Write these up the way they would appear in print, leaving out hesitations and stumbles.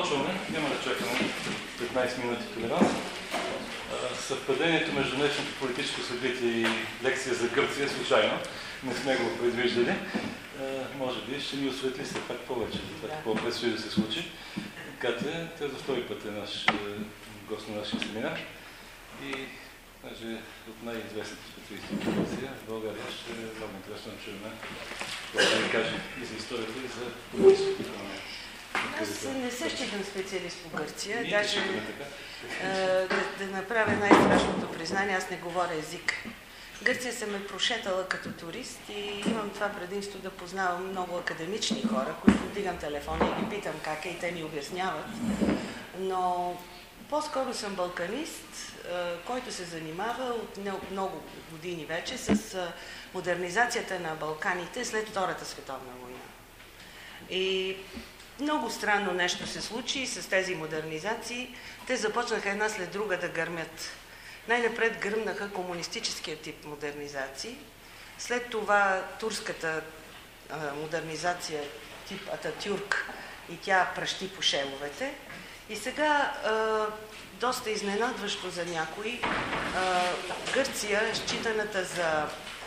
Започваме. Няма да чакаме 15 минути толеранс. Съвпадението между днешното политическо събитие и лекция за Гърция случайно. Не сме го предвиждали. Може би ще ни осветли се пак повече за това, какво предстои да се случи. Катя, тя за втори път е наш гост на нашия семинар. И даже от най-известните специалисти в Гърция в България ще е много интересно да чуем да ни каже и за историята, и за политическото. Аз не се считам специалист по Гърция. Даже да направя най-страшното признание, аз не говоря език. Гърция съм е прошетала като турист и имам това предимство да познавам много академични хора, които вдигам телефона и ги питам как е и те ми обясняват. Но по-скоро съм балканист, който се занимава от много години вече с модернизацията на Балканите след Втората световна война. И много странно нещо се случи с тези модернизации. Те започнаха една след друга да гърмят. Най-напред гръмнаха комунистическия тип модернизации. След това турската модернизация тип Ататюрк и тя пращи по шевовете. И сега, доста изненадващо за някои, Гърция, считаната за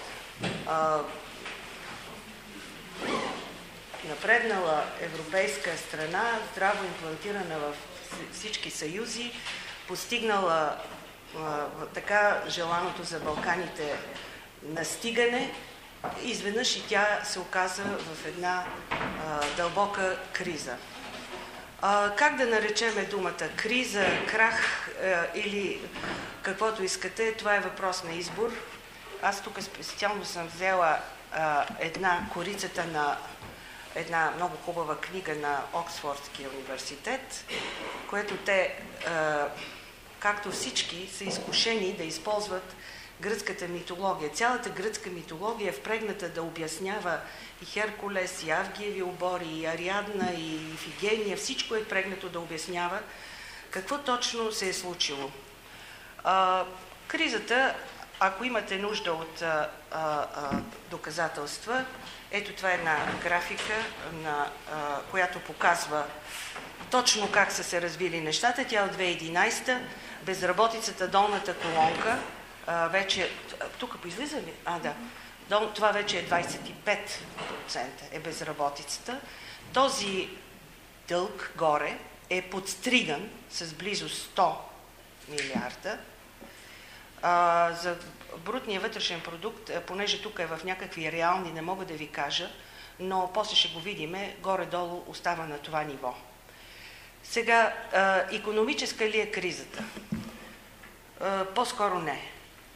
напреднала европейска страна, здраво имплантирана в всички съюзи, постигнала така желаното за Балканите настигане, изведнъж и тя се оказа в една дълбока криза. Как да наречеме думата? Криза, крах или каквото искате, това е въпрос на избор. Аз тук специално съм взела корицата на една много хубава книга на Оксфордския университет, което те, както всички, са изкушени да използват гръцката митология. Цялата гръцка митология е впрегната да обяснява и Херкулес, и Авгиеви обори, и Ариадна, и Ифигения. Всичко е впрегнато да обяснява какво точно се е случило. Кризата, ако имате нужда от доказателства, ето това е една графика, която показва точно как са се развили нещата. Тя от 2011, безработицата, долната колонка, вече... Тук поизлиза ли? Да. Това вече е 25% е безработицата. Този дълг горе е подстриган с близо 100 милиарда. За брутния вътрешен продукт, понеже тук е в някакви реални, не мога да ви кажа, но после ще го видиме, горе-долу остава на това ниво. Сега, икономическа ли е кризата? По-скоро не.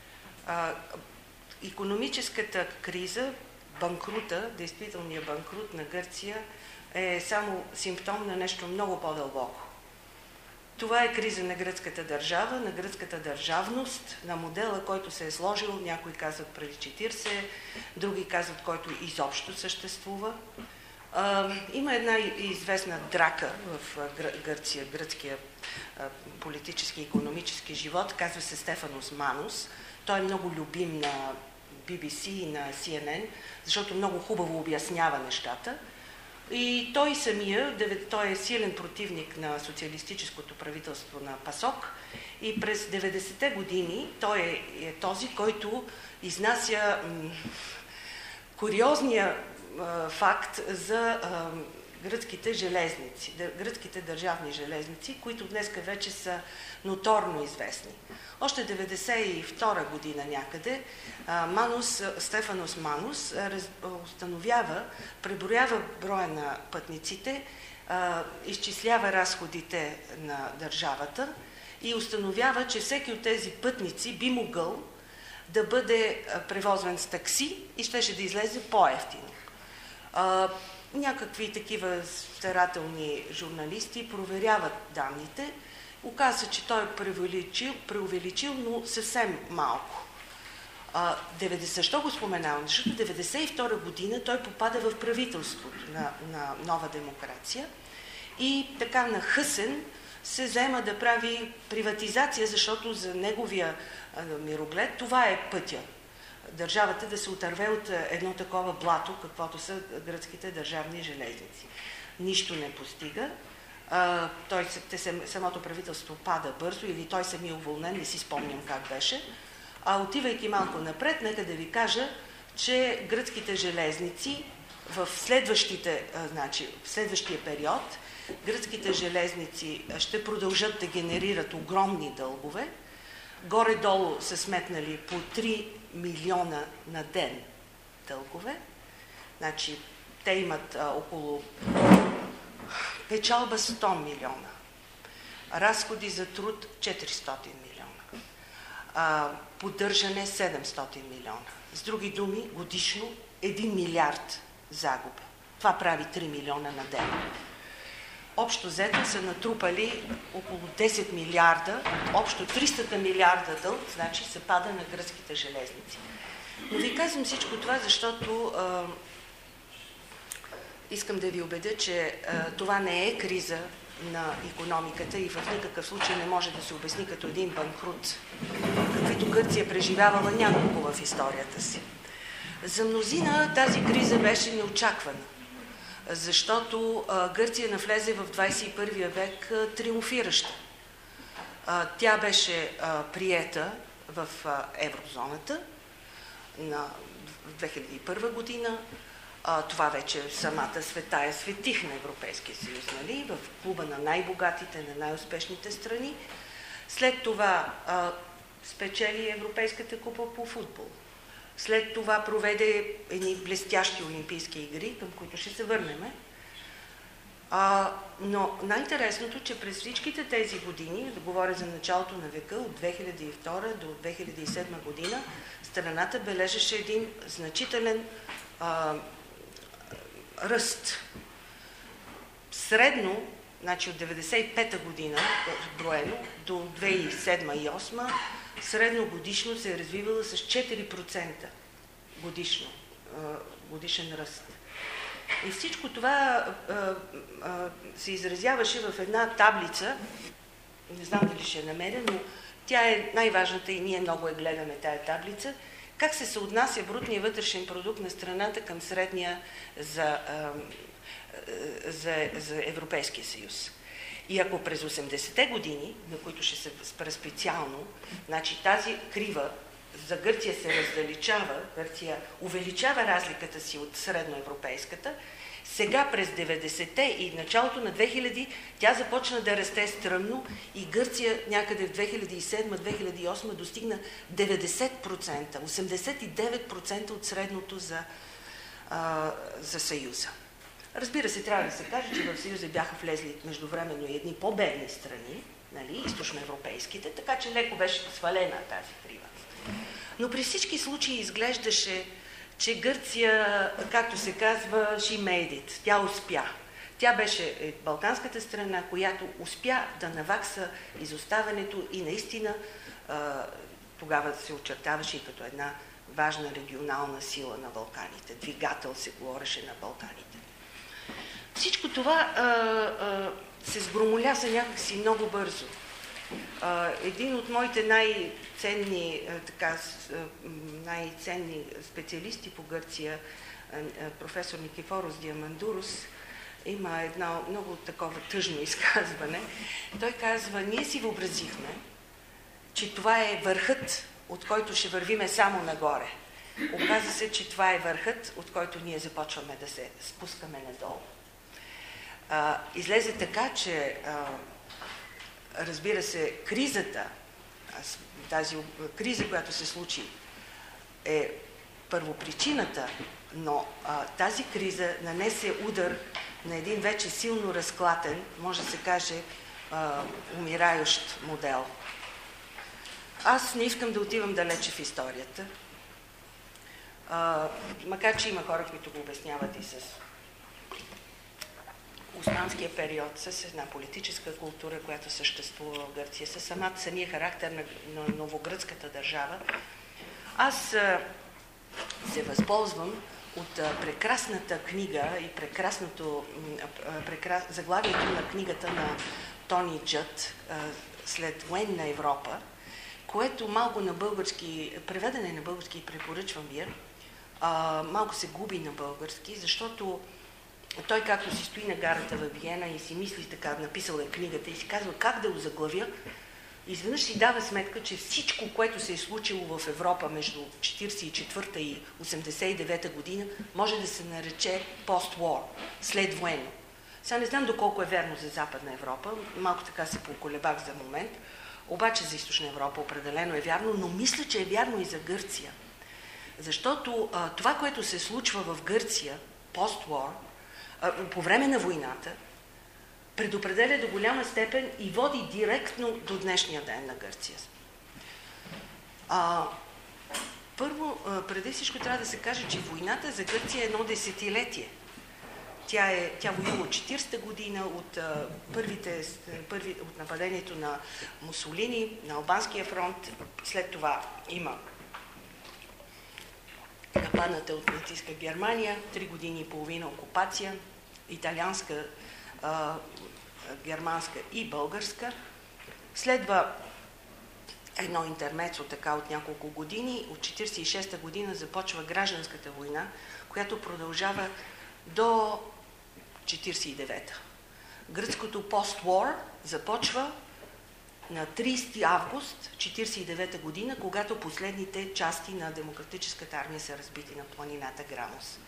Икономическата криза, банкрута, действителният банкрут на Гърция е само симптом на нещо много по-дълбоко. Това е криза на гръцката държава, на гръцката държавност, на модела, който се е сложил, някои казват преди 40, други казват, който изобщо съществува. Има една известна драка в Гърция, гръцкия политически и икономически живот, казва се Стефанос Манус. Той е много любим на BBC и на CNN, защото много хубаво обяснява нещата. И той самия, той е силен противник на социалистическото правителство на ПАСОК и през 90-те години той е този, който изнася куриозния факт за гръцките железници, гръцките държавни железници, които днеска вече са ноторно известни. Още 1992 година някъде Стефанос Манус установява, преброява броя на пътниците, изчислява разходите на държавата и установява, че всеки от тези пътници би могъл да бъде превозван с такси и щеше да излезе по-евтино. Някакви такива старателни журналисти проверяват данните. Оказва се, че той е преувеличил, но съвсем малко. Защо го споменавам? Защото 1992 година той попада в правителството на Нова демокрация и така нахъсен се взема да прави приватизация, защото за неговия мироглед това е пътя. Държавата да се отърве от едно такова блато, каквото са гръцките държавни железници. Нищо не постига. Самото правителство пада бързо или той самия уволнен, не си спомням как беше. Отивайки малко напред, нека да ви кажа, че гръцките железници в следващия период гръцките железници ще продължат да генерират огромни дългове. Горе-долу са сметнали по 3 милиона на ден дългове. Значи, те имат около печалба 100 милиона, разходи за труд 400 милиона, поддържане 700 милиона. С други думи, годишно 1 милиард загуба. Това прави 3 милиона на ден. Общо взето са натрупали около 10 милиарда, общо 300 милиарда дълг, значи се пада на гръцките железници. Но ви казвам всичко това, защото искам да ви убедя, че това не е криза на икономиката и в никакъв случай не може да се обясни като един банкрут, каквито Гърция преживявала няколко в историята си. За мнозина тази криза беше неочаквана, защото Гърция навлезе в 21 век триумфираща. Тя беше приета в еврозоната в 2001 година. Това вече самата света светих на Европейския съюз, нали? В клуба на най-богатите, на най-успешните страни. След това спечели Европейската купа по футбол. След това проведе едни блестящи олимпийски игри, към които ще се върнем. Но най-интересното, че през всичките тези години, да говоря за началото на века, от 2002 до 2007 година, страната бележеше един значителен ръст. Средно, значи от 1995 година, броено, до 2007 и 2008, средно годишно се е развивала с 4% годишен ръст. И всичко това се изразяваше в една таблица, не знам дали ще я намеря, но тя е най-важната и ние много гледаме тая таблица, как се съотнася брутния вътрешен продукт на страната към средния за Европейския съюз. И ако през 80-те години, на които ще се спра специално, значи тази крива за Гърция се раздалечава, Гърция увеличава разликата си от средноевропейската, сега през 90-те и началото на 2000 тя започна да расте стръмно и Гърция някъде в 2007-2008 достигна 90%, 89% от средното за Съюза. Разбира се, трябва да се каже, че в Съюза бяха влезли междувременно и едни по-бедни страни, нали, източноевропейските, така че леко беше свалена тази крива. Но при всички случаи изглеждаше, че Гърция, както се казва, she made it, тя успя. Тя беше балканската страна, която успя да навакса изоставането и наистина тогава се очертаваше и като една важна регионална сила на Балканите. Двигател се говореше на Балканите. Всичко това се сгромоляса някакси много бързо. Един от моите най-ценни специалисти по Гърция, професор Никифорос Диамандурос, има едно много такова тъжно изказване. Той казва, ние си въобразихме, че това е върхът, от който ще вървиме само нагоре. Оказва се, че това е върхът, от който ние започваме да се спускаме надолу. Излезе така, че разбира се, тази криза, която се случи, е първопричината, но тази криза нанесе удар на един вече силно разклатен, може да се каже, умирающ модел. Аз не искам да отивам далече в историята, макар че има хора, които го обясняват и с османския период, с една политическа култура, която съществува в Гърция, с самия характер на новогръцката държава. Аз се възползвам от прекрасната книга и заглавието на книгата на Тони Джът "След военна Европа", което малко на български, преведене на български, препоръчвам ви, малко се губи на български, защото той както си стои на гарата във Виена и си мисли така, написал е книгата и си казва как да озаглавя, изведнъж си дава сметка, че всичко, което се е случило в Европа между 1944 и 1989 година, може да се нарече пост-war, следвоенно. Сега не знам доколко е верно за Западна Европа, малко така се поколебах за момент, обаче за Източна Европа определено е вярно, но мисля, че е вярно и за Гърция. Защото това, което се случва в Гърция, пост-war, по време на войната, предопределя до голяма степен и води директно до днешния ден на Гърция. Първо, преди всичко трябва да се каже, че войната за Гърция е едно десетилетие. Тя воюва от 40-та година, от нападението на Мусолини, на Албанския фронт. След това има нападната от нацистска Германия, 3 години и половина окупация, италианска, германска и българска. Следва едно интермецо така от няколко години. От 1946 година започва гражданската война, която продължава до 1949. Гръцкото пост-war започва на 30 август 1949 година, когато последните части на Демократическата армия са разбити на планината Грамос.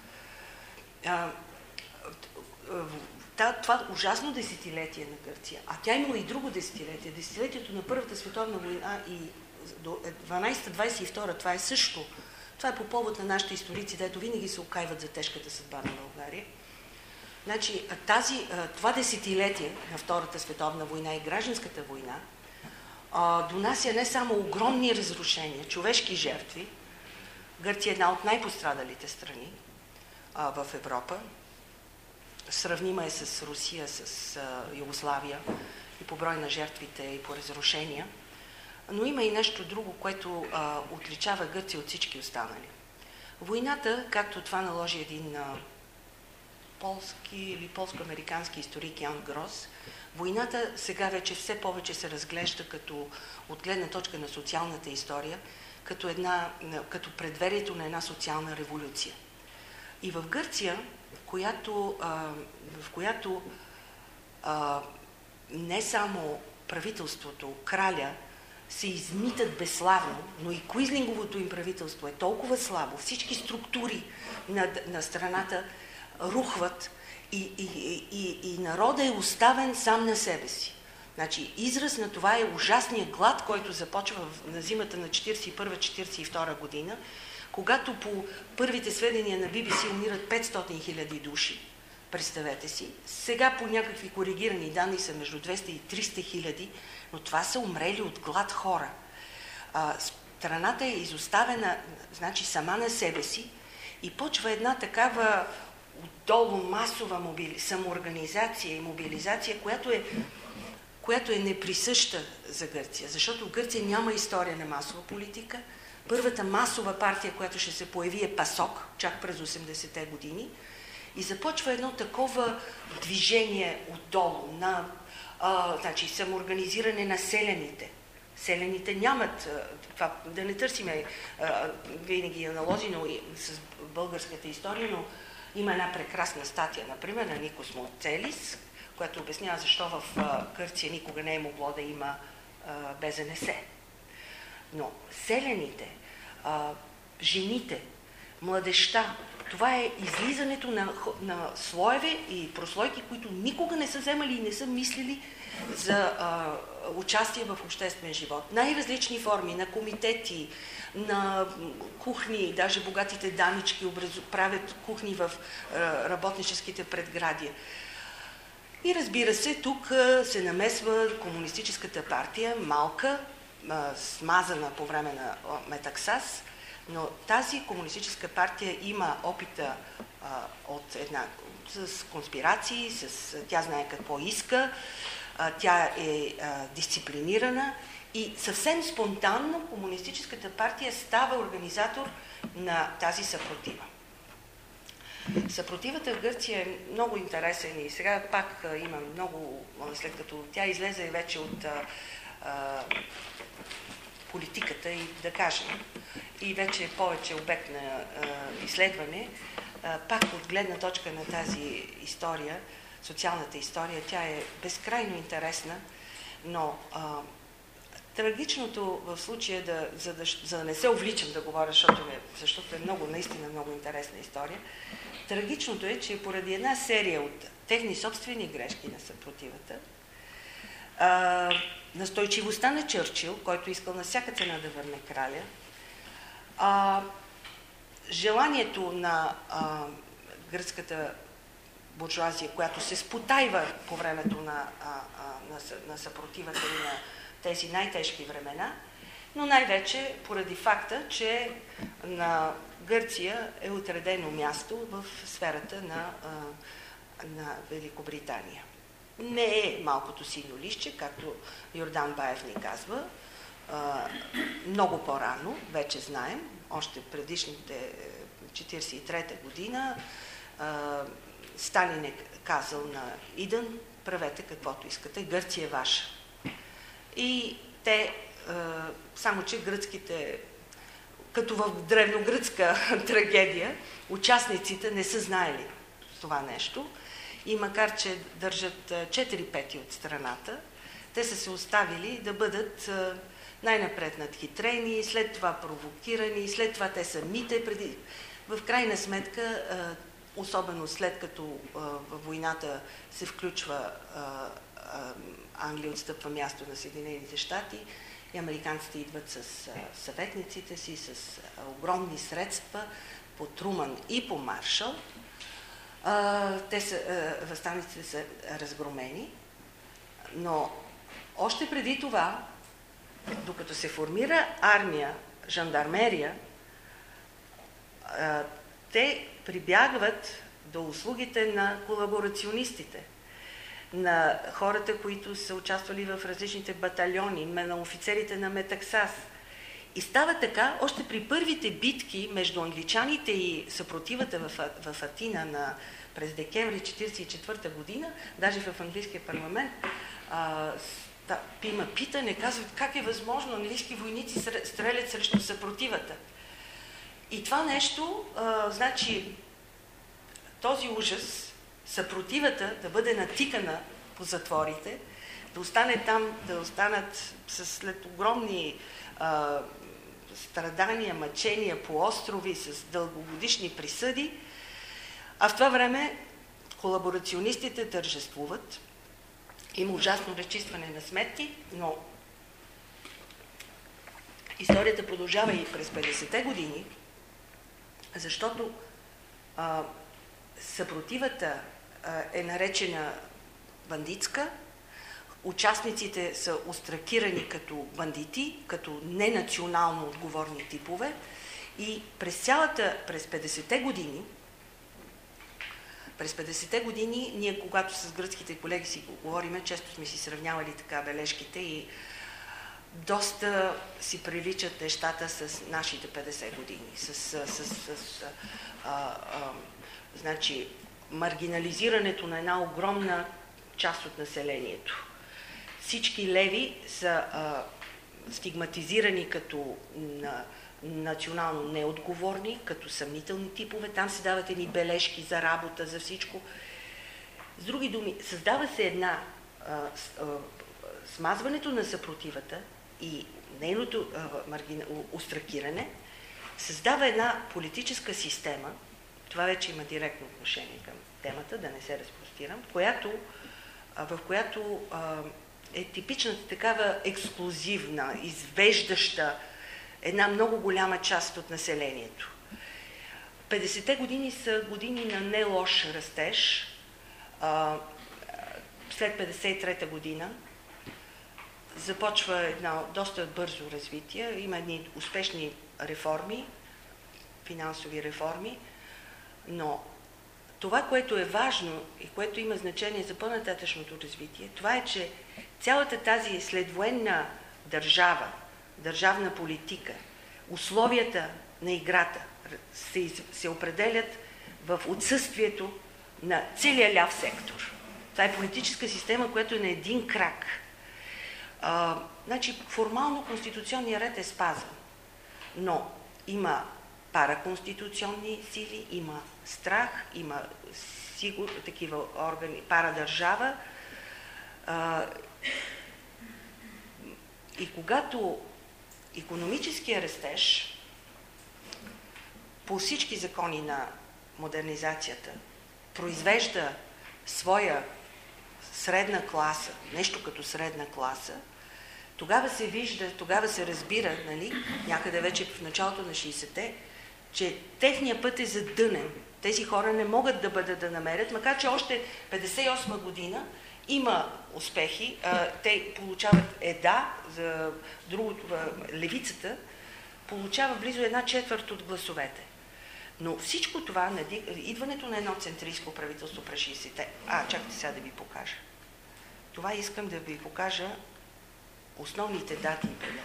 Това ужасно десетилетие на Гърция, а тя имала и друго десетилетие. Десетилетието на Първата световна война и до 12-22, това е също. Това е по повод на нашите историци, дето винаги се окайват за тежката съдба на България. Значи, това десетилетие на Втората световна война и гражданската война донася не само огромни разрушения, човешки жертви. Гърция е една от най-пострадалите страни в Европа. Сравнима е с Русия, с Югославия и по брой на жертвите и по разрушения. Но има и нещо друго, което отличава Гърция от всички останали. Войната, както това наложи един полски или полско-американски историк Ян Грос, войната сега вече все повече се разглежда като, от гледна точка на социалната история, като предверието на една социална революция. И в Гърция, в която не само правителството, краля, се измитат безславно, но и Куизлинговото им правителство е толкова слабо, всички структури на страната рухват и народа е оставен сам на себе си. Значи, израз на това е ужасният глад, който започва на зимата на 1941-1942 година, когато по първите сведения на BBC умират 500 000 души. Представете си. Сега по някакви коригирани данни са между 200 и 300 хиляди, но това са умрели от глад хора. Страната е изоставена, значи, сама на себе си и почва една такава отдолу масова самоорганизация и мобилизация, която е неприсъща за Гърция, защото в Гърция няма история на масова политика. Първата масова партия, която ще се появи, е ПАСОК, чак през 80-те години, и започва едно такова движение отдолу на самоорганизиране на селяните. Селяните нямат, това, да не търсиме винаги аналози, но и с българската история, но има една прекрасна статия, например, на Никос Моцелис, която обяснява защо в Гърция никога не е могло да има БЗНС. Но селяните, жените, младежта, това е излизането на слоеве и прослойки, които никога не са вземали и не са мислили за участие в обществен живот. Най-различни форми на комитети, на кухни, даже богатите дамички правят кухни в работническите предградия. И разбира се, тук се намесва комунистическата партия, малка, смазана по време на Метаксас, но тази комунистическа партия има опита с конспирации, тя знае какво иска, тя е дисциплинирана и съвсем спонтанно комунистическата партия става организатор на тази съпротива. Съпротивата в Гърция е много интересен и сега пак има много, след като тя излезе вече от политиката и да кажем, и вече е повече обект на изследване, пак от гледна точка на тази история, социалната история, тя е безкрайно интересна, но трагичното в случая, за да не се увличам да говоря, защото е наистина много интересна история, трагичното е, че поради една серия от техни собствени грешки на съпротивата, настойчивостта на Чърчил, който искал на всяка цена да върне краля, желанието на гръцката буржуазия, която се спотайва по времето на съпротивата и на тези най-тежки времена, но най-вече поради факта, че на Гърция е отредено място в сферата на Великобритания. Не е малкото синьо листче, както Йордан Баев ни казва, много по-рано, вече знаем, още предишните 1943 година, Сталин е казал на Идън: правете каквото искате, Гърция е ваша. И те, само че гръцките, като в древногръцка трагедия, участниците не са знаели това нещо и макар че държат 4/5 от страната, те са се оставили да бъдат най-напред надхитрени, след това провокирани, след това те самите в крайна сметка, особено след като във войната се включва Англия, отстъпва място на Съединените щати и американците идват с съветниците си, с огромни средства по Труман и по Маршал. Въставниците са разгромени, но още преди това, докато се формира армия, жандармерия, те прибягват до услугите на колаборационистите, на хората, които са участвали в различните батальони, на офицерите на Метаксас. И става така, още при първите битки между англичаните и съпротивата в Атина през декември 1944 година, даже в английския парламент, има питане, казват как е възможно английски войници стрелят срещу съпротивата. И това нещо, значи, този ужас, съпротивата да бъде натикана по затворите, да остане там, да останат след огромни страдания, мъчения по острови с дългогодишни присъди, а в това време колаборационистите тържествуват. Има ужасно разчистване на сметки, но историята продължава и през 50-те години, защото съпротивата е наречена бандитска, участниците са остракирани като бандити, като ненационално отговорни типове и през 50-те години, ние когато с гръцките колеги си говорим, често сме си сравнявали така бележките и доста си приличат нещата с нашите 50 години, значи, маргинализирането на една огромна част от населението. Всички леви са стигматизирани като национално неотговорни, като съмнителни типове. Там се дават едни бележки за работа, за всичко. С други думи, създава се една смазването на съпротивата и нейното остракиране, създава една политическа система, това вече има директно отношение към темата, да не се разпростирам, в която е типичната такава ексклузивна, извеждаща една много голяма част от населението. 50-те години са години на не лош растеж. След 53-та година започва едно доста бързо развитие, има едни успешни реформи, финансови реформи, но това, което е важно и което има значение за по-нататъчното развитие, това е, че цялата тази следвоенна държавна политика, условията на играта се определят в отсъствието на целия ляв сектор. Това е политическа система, която е на един крак. Значи, формално конституционният ред е спазван, но има параконституционни сили, има страх, има такива органи, парадържава. И когато икономическия растеж по всички закони на модернизацията произвежда своя средна класа, нещо като средна класа, тогава се вижда, тогава се разбира, нали, някъде вече в началото на 60-те, че техният път е задънен. Тези хора не могат да намерят, макар че още 58 година има успехи. Те получават за другото, левицата получава близо 1/4 от гласовете. Но всичко това, идването на едно центристко правителство през 60-те, чакайте сега да ви покажа. Това искам да ви покажа основните дати и периоди.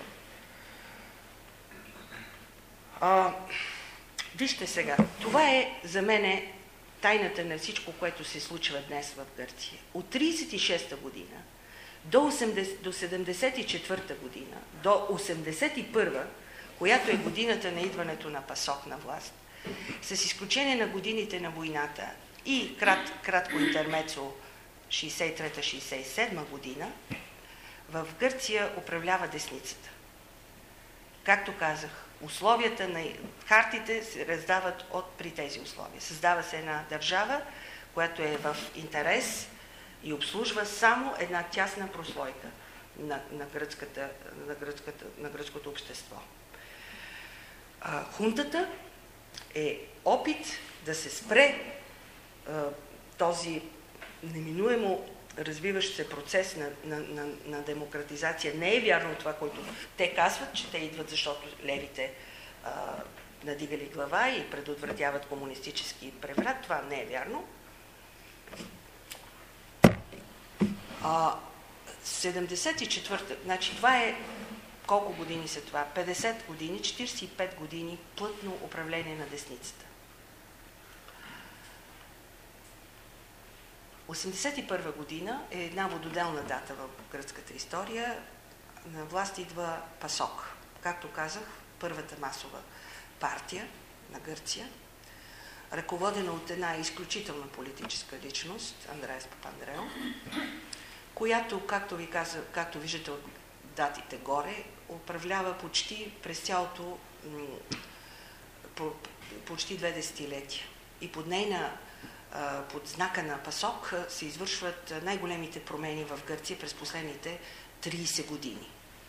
Вижте сега, това е за мене тайната на всичко, което се случва днес в Гърция. От 1936 година до 1974 година, до 1981, която е годината на идването на ПАСОК на власт, с изключение на годините на войната и кратко интермецо 63-67 година, в Гърция управлява десницата. Както казах, условията на хартите се раздават при тези условия. Създава се една държава, която е в интерес и обслужва само една тясна прослойка на гръцкото общество. Хунтата е опит да се спре този неминуемо развиващ се процес на демократизация. Не е вярно това, което те казват, че те идват, защото левите надигали глава и предотвратяват комунистически преврат. Това не е вярно. 74-та, значи това е колко години са това? 50 години, 45 години плътно управление на десницата. 1981 година е една вододелна дата в гръцката история. На власт идва ПАСОК. Както казах, първата масова партия на Гърция, ръководена от една изключителна политическа личност, Андреас Папандреу, която, както виждате от датите горе, управлява почти през цялото, почти 2 десетилетия. И под знака на ПАСОК се извършват най-големите промени в Гърция през последните 30 години.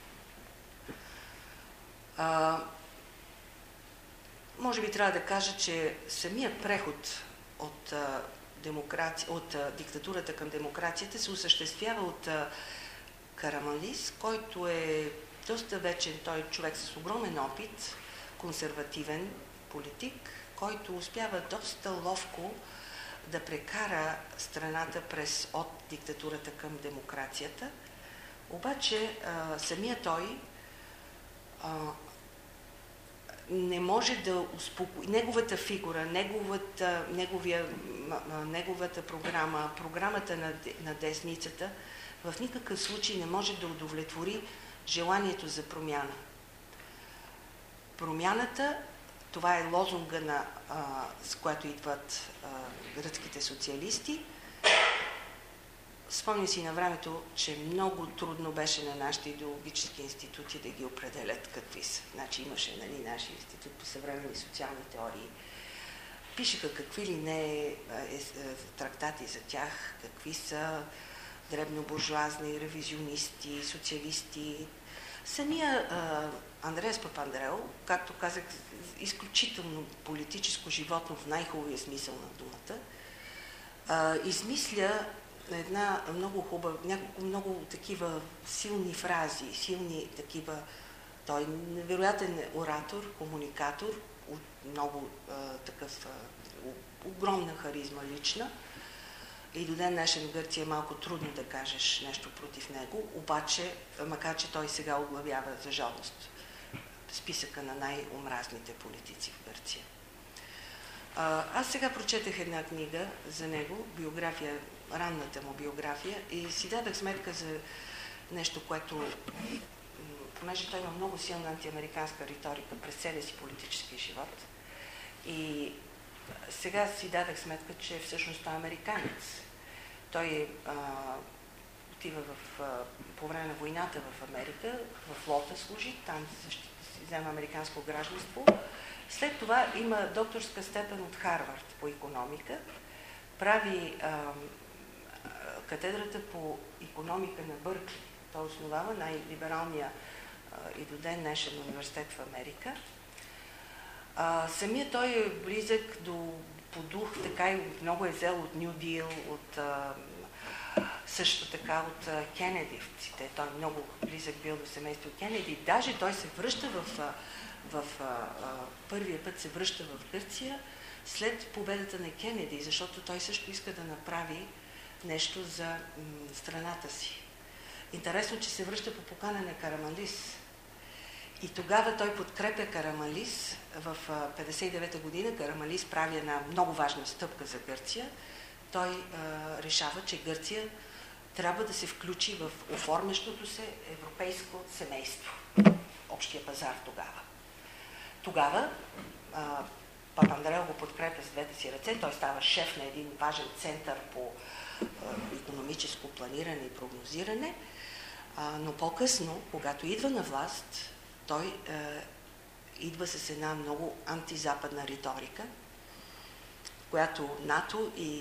Може би трябва да кажа, че самият преход от диктатурата към демокрацията се осъществява от Караманлис, който е доста вечен, той е човек с огромен опит, консервативен политик, който успява доста ловко да прекара страната от диктатурата към демокрацията. Обаче самия той не може да успокои неговата фигура, неговата програма, програмата на десницата в никакъв случай не може да удовлетвори желанието за промяна. Промяната, това е лозунга, с която идват гръцките социалисти. Спомням си на времето, че много трудно беше на нашите идеологически институти да ги определят какви са. Значи имаше нашия институт по съвременни социални теории. Пишеха какви ли не трактати за тях, какви са дребнобуржуазни, ревизионисти, социалисти. Самия Андреас Папандреу, както казах, изключително политическо животно в най-хубавия смисъл на думата, измисля една много хубава, няколко много такива силни фрази, силни такива. Той е невероятен оратор, комуникатор, много такъв, огромна харизма лична. И до ден днешен в Гърция е малко трудно да кажеш нещо против него, обаче, макар че той сега оглавява за жалост списъка на най-омразните политици в Гърция. Аз сега прочетах една книга за него, биография, ранната му биография, и си дадах сметка за нещо, което, понеже той има много силна антиамериканска риторика през целия си политически живот, И сега си дадах сметка, че всъщност той е американец. Той отива по време на войната в Америка, в флота служи, там си взема американско гражданство. След това има докторска степен от Харвард по икономика, прави катедрата по икономика на Бъркли. Той основава най-либералния и до ден днешен университет в Америка. Самия той е близък по дух, така и много е взел от New Deal, също така от Кенедивците. Той е много близък бил до семейство Кенеди. Даже той се връща първия път се връща в Гърция след победата на Кенеди, защото той също иска да направи нещо за страната си. Интересно, че се връща по покана на Караманлис. И тогава той подкрепя Караманлис. В 1959 година Караманлис прави една много важна стъпка за Гърция. Той решава, че Гърция трябва да се включи в оформящото се европейско семейство. Общия пазар тогава. Тогава Папандреou го подкрепя с двете си ръце. Той става шеф на един важен център по икономическо планиране и прогнозиране. Но по-късно, когато идва на власт, той идва с една много антизападна риторика, която НАТО и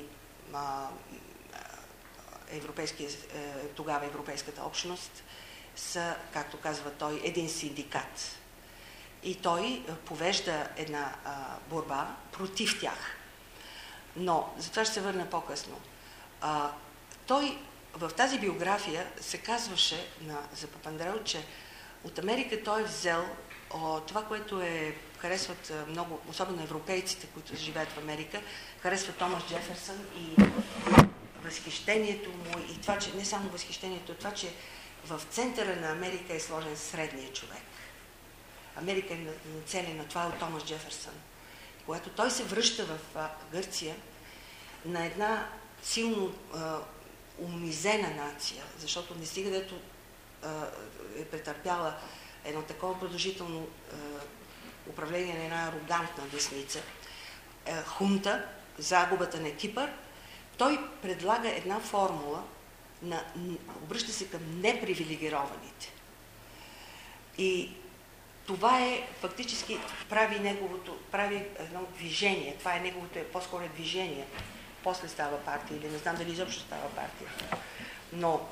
тогава Европейската общност са, както казва той, един синдикат. И той повежда една борба против тях. Но за това ще се върна по-късно. Той в тази биография се казваше за Папандреou, че от Америка той е взел това, което харесват много, особено европейците, които живеят в Америка, харесват Томас Джеферсън и възхищението му, и това, че не само възхищението, това, че в центъра на Америка е сложен средния човек. Америка е нацелена, това е от Томас Джеферсън. Когато той се връща в Гърция на една силно унизена нация, защото не стига дето е претърпяла едно такова продължително управление на една арогантна десница, хунта, загубата на Кипър, той предлага една формула, обръща се към непривилегированите. И това фактически прави едно движение, това е неговото, по-скоро движение, после става партия, или не знам дали изобщо става партия. Но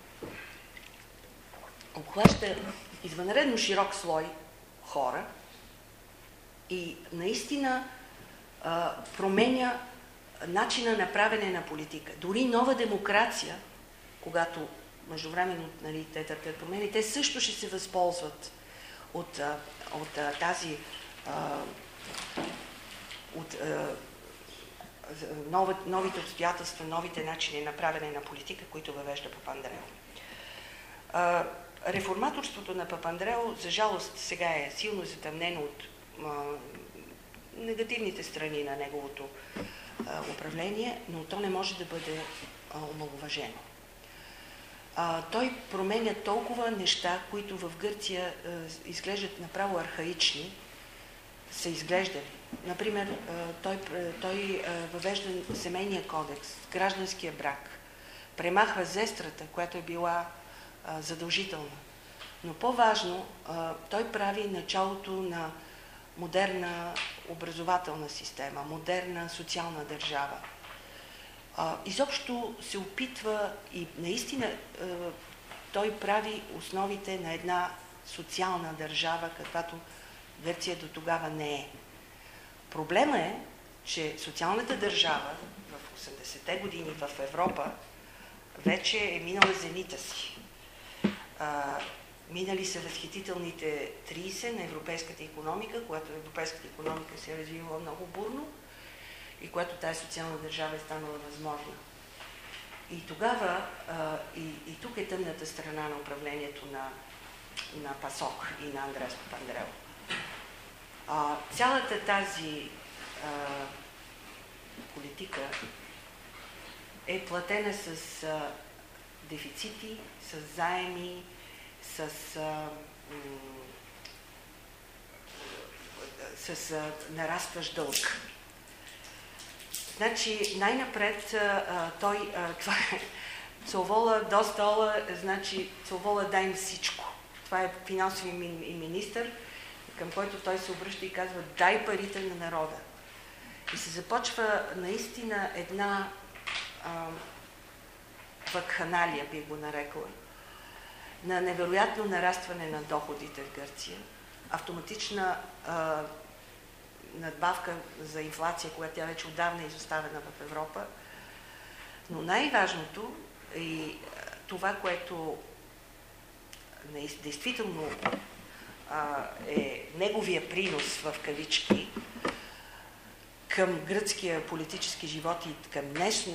обхваща извънредно широк слой хора и наистина променя начина на правене на политика. Дори Нова демокрация, когато междувременно те търпят промени, те също ще се възползват от новите обстоятелства, новите начини на правене на политика, които въвежда Папандреou. Реформаторството на Папандреou, за жалост, сега е силно затъмнено от негативните страни на неговото управление, но то не може да бъде омаловажено. Той променя толкова неща, които в Гърция изглеждат направо архаични, са изглеждали. Например, той въвежда семейния кодекс, гражданския брак, премахва зестрата, която е била задължителна. Но по-важно, той прави началото на модерна образователна система, модерна социална държава. Изобщо се опитва и наистина той прави основите на една социална държава, каквато Гърция до тогава не е. Проблема е, че социалната държава в 80-те години в Европа вече е минала зенита си. Минали са възхитителните 30 на европейската икономика, когато европейската икономика се е развивала много бурно и когато тази социална държава е станала възможна. И тогава, и тук е тъмната страна на управлението на ПАСОК и на Андреас Папандреou. Цялата тази политика е платена с дефицити, с заеми, с нарастващ дълг. Значи, най-напред това е Цовола до стола, значи Цовола дай им всичко. Това е финансови министър, към който той се обръща и казва: дай парите на народа. И се започва наистина една вакханалия, би го нарекла, на невероятно нарастване на доходите в Гърция, автоматична надбавка за инфлация, която тя вече отдавна е изоставена в Европа. Но най-важното и това, което действително е неговия принос в кавички към гръцкия политически живот и към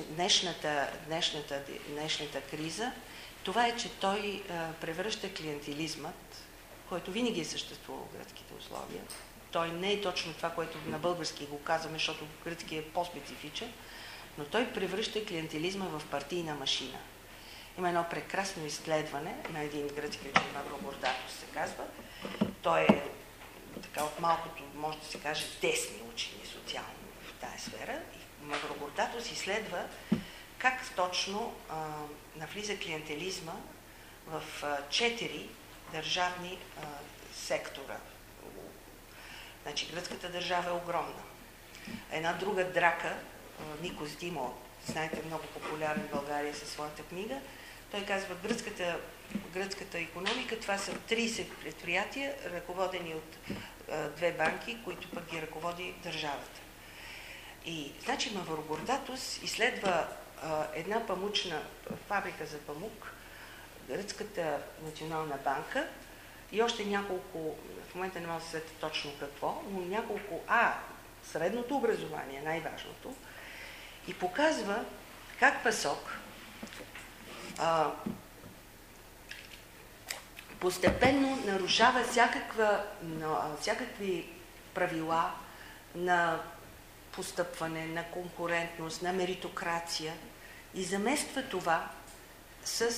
днешната криза, това е, че той превръща клиентилизмът, който винаги е съществувал в гръцките условия. Той не е точно това, което на български го казваме, защото гръцки е по-специфичен, но той превръща клиентилизма в партийна машина. Има едно прекрасно изследване на един гръцки учен, Маврогордатос се казва. Той е така от малкото, може да се каже, десни учени социално в тази сфера. И Маврогордатос изследва как точно навлиза клиентелизма в 4 държавни сектора. Значи гръцката държава е огромна. Една друга драка, Никос Димо, знаете, много популярен в България със своята книга, той казва, гръцката икономика, това са 30 предприятия, ръководени от 2 банки, които пък ги ръководи държавата. И значи Маврогордатос изследва една памучна фабрика за памук, Гръцката национална банка и още няколко, в момента не мога да се сетя точно какво, но няколко, средното образование, най-важното, и показва как ПАСОК постепенно нарушава всякакви правила на постъпване, на конкурентност, на меритокрация и замества това с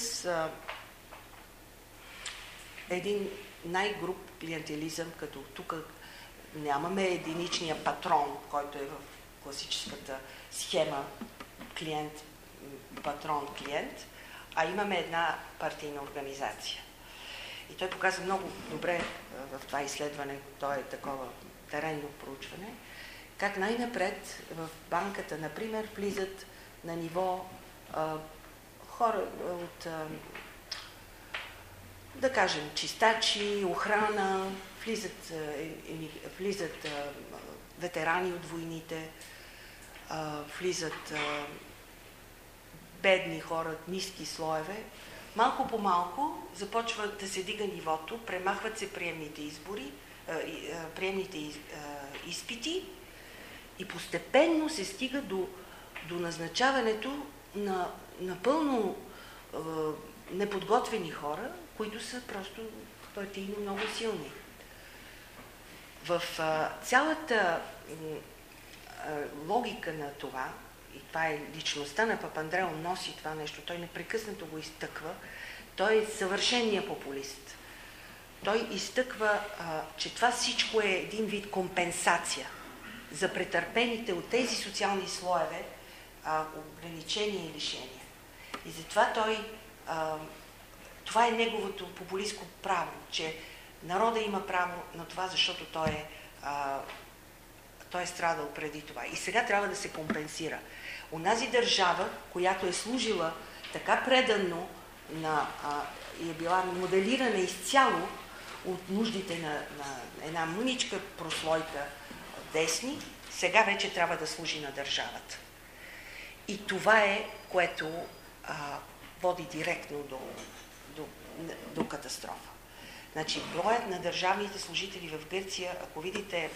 един най-груб клиентелизъм, като тук нямаме единичния патрон, който е в класическата схема клиент, патрон, клиент, а имаме една партийна организация. И той показва много добре в това изследване, то е такова теренно проучване, как най-напред в банката, например, влизат на ниво хора от, да кажем, чистачи, охрана, влизат ветерани от войните, влизат бедни хора, ниски слоеве. Малко по малко започва да се дига нивото, премахват се приемните изпити и постепенно се стига до назначаването на напълно неподготвени хора, които са просто партийно много силни. В цялата логика на това, и това е личността на Папандрео, носи това нещо, той непрекъснато го изтъква, той е съвършения популист. Той изтъква, че това всичко е един вид компенсация за претърпените от тези социални слоеве ограничения и лишения. И затова това е неговото популистко право, че народа има право на това, защото той е страдал преди това. И сега трябва да се компенсира. Онази държава, която е служила така преданно и е била моделирана изцяло от нуждите на една мъничка прослойка десни, сега вече трябва да служи на държавата. И това е, което води директно до катастрофа. Значи, броят на държавните служители в Гърция, ако видите,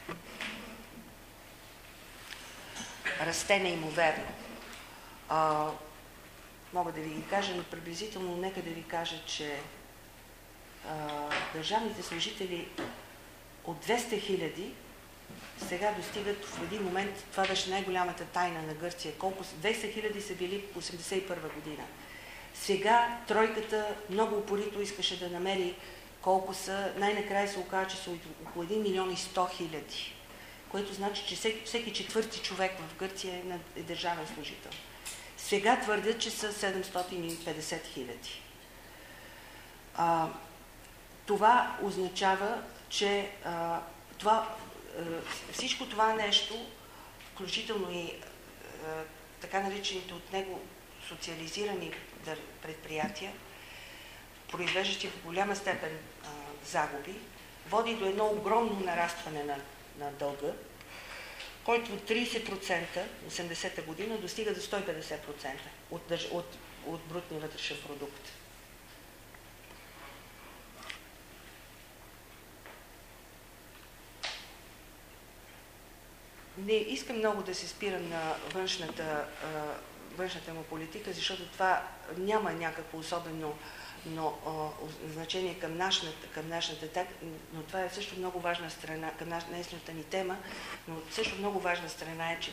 расте неимоверно. Мога да ви ги кажа, но приблизително нека да ви кажа, че държавните служители от 200 000 сега достигат в един момент, това беше най-голямата тайна на Гърция, колко 200 000 са били в 1981 година. Сега тройката много упорито искаше да намери колко са, най-накрая се оказа, че са около 1 милион и 100 хиляди, което значи, че всеки четвърти човек в Гърция е държавен служител. Сега твърдят, че са 750 хиляди. Това означава, че всичко това нещо, включително и така наречените от него социализирани предприятия, произвеждащи в голяма степен загуби, води до едно огромно нарастване на дълга, който от 30% 80-та година достига до 150% от брутния вътрешен продукт. Не искам много да се спирам на външната му политика, защото това няма някакво особено значение към нашата, но това е също много важна страна, към днешната ни тема, но също много важна страна е,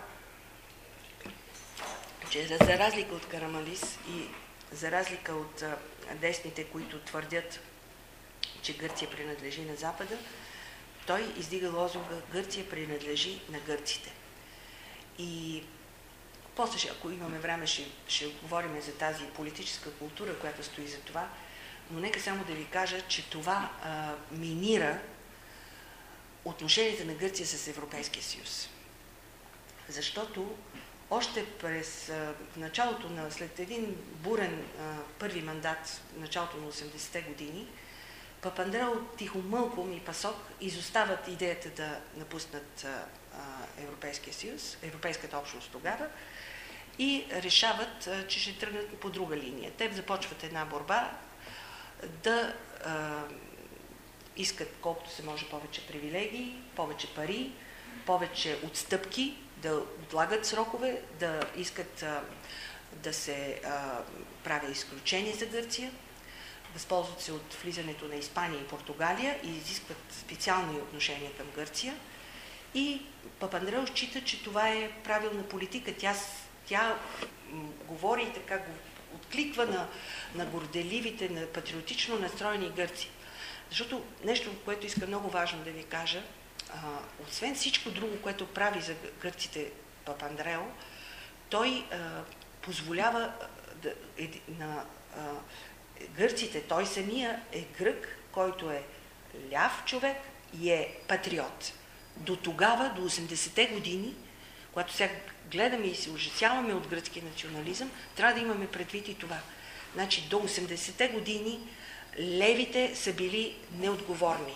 че за разлика от Караманлис и за разлика от десните, които твърдят, че Гърция принадлежи на Запада, той издига лозунга "Гърция принадлежи на гърците". И после, ако имаме време, ще говорим за тази политическа култура, която стои за това, но нека само да ви кажа, че това минира отношенията на Гърция с Европейския съюз. Защото още през началото след един бурен първи мандат, началото на 80-те години, Папандреу, Тихомълком и Пасок изостават идеята да напуснат Европейския съюз, Европейската общност тогава, и решават, че ще тръгнат по друга линия. Те започват една борба да искат колкото се може повече привилегии, повече пари, повече отстъпки, да отлагат срокове, да искат да се прави изключение за Гърция, възползват се от влизането на Испания и Португалия и изискват специални отношения към Гърция. И Папандреу счита, че това е правилна политика. Тя говори и така го откликва на горделивите, на патриотично настроени гърци. Защото нещо, което иска много важно да ви кажа, освен всичко друго, което прави за гърците Папандреу, той позволява на гърците, той самия е грък, който е ляв човек и е патриот. До тогава, до 80-те години, когато сега гледаме и се ужасяваме от гръцки национализъм, трябва да имаме предвид и това. Значи до 80-те години левите са били неотговорни.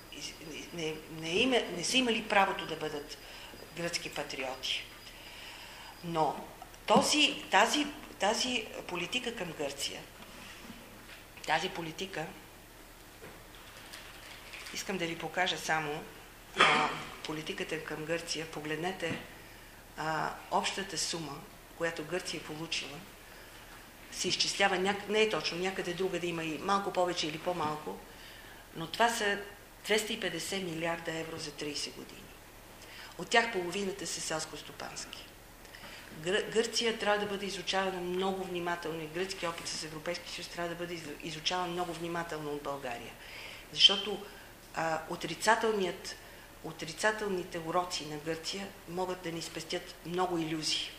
Не са имали правото да бъдат гръцки патриоти. Но тази политика към Гърция, тази политика, искам да ви покажа само политиката към Гърция. Погледнете общата сума, която Гърция е получила, се изчислява, не е точно, някъде друга да има и малко повече или по-малко, но това са 250 милиарда евро за 30 години. От тях половината са селско-стопански. Гърция трябва да бъде изучавана много внимателно и гръцки опит с Европейския съюз трябва да бъде изучаван много внимателно от България. Защото отрицателните уроци на Гърция могат да ни спестят много илюзии.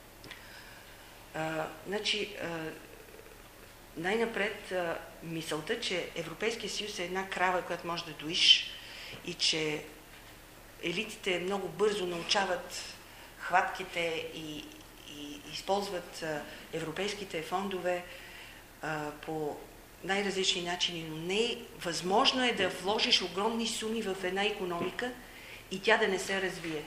Най-напред мисълта, че Европейския съюз е една крава, която може да доиш и че елитите много бързо научават хватките и използват европейските фондове по най-различни начини, но възможно е да вложиш огромни суми в една икономика и тя да не се развие.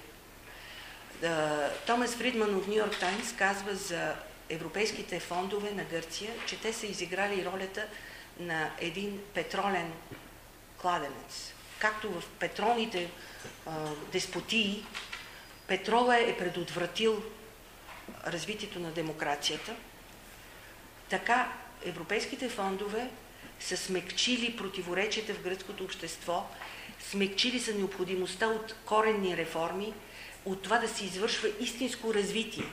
Томас Фридман от Ню Йорк Таймс казва за европейските фондове на Гърция, че те са изиграли ролята на един петролен кладенец. Както в петролните деспотии, петрола е предотвратил развитието на демокрацията, така европейските фондове са смекчили противоречията в гръцкото общество, смекчили са необходимостта от коренни реформи, от това да се извършва истинско развитие.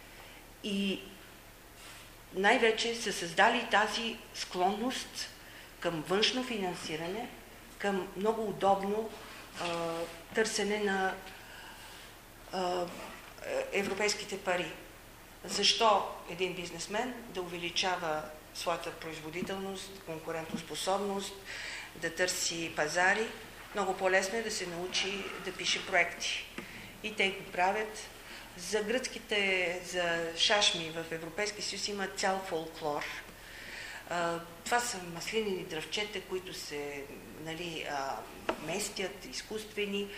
И най-вече са създали тази склонност към външно финансиране, към много удобно търсене на европейските пари. Защо един бизнесмен да увеличава своята производителност, конкурентоспособност, да търси пазари? Много по-лесно е да се научи да пише проекти. И те го правят. За гръцките, за шашми в Европейския съюз има цял фолклор. Това са маслинени дръвчета, които се местят, изкуствени.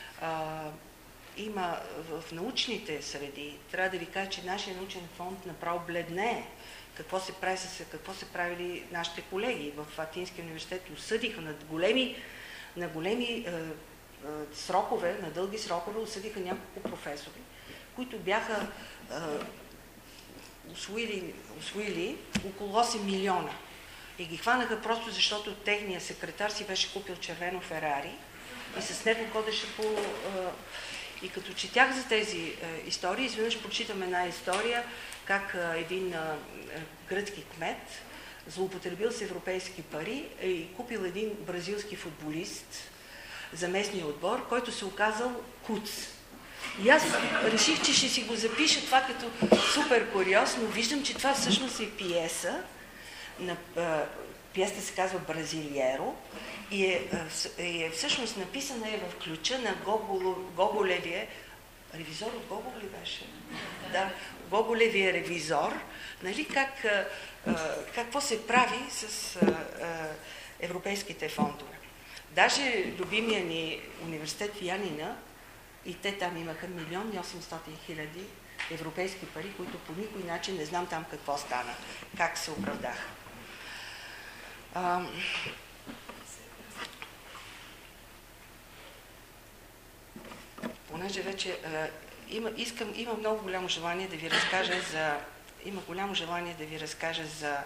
Има в научните среди, трябва да ви кажа, че нашия научен фонд направо бледнее. Какво се прави какво са правили нашите колеги в Атинския университет? Осъдиха на големи срокове, на дълги срокове, осъдиха няколко професори, които бяха усвоили около 8 милиона. И ги хванаха просто защото техният секретар си беше купил червено Ферари и с него ходеше по... И като четях за тези истории, изведнъж прочитам една история, как един гръцки кмет злоупотребил с европейски пари и купил един бразилски футболист за местния отбор, който се оказал куц. И аз реших, че ще си го запиша това като супер куриоз, но виждам, че това всъщност е пиеса. Пиесата се казва Бразилиеро и е всъщност написана в ключа на Гоголевия. Ревизор от Гогол ли беше? Да, Гоголевия ревизор. Нали, какво се прави с европейските фондове. Даже любимия ни университет в Янина, и те там имаха 1 800 000 европейски пари, които по никой начин не знам там какво стана, как се оправдаха. Понеже вече имам много голямо желание да ви разкажа за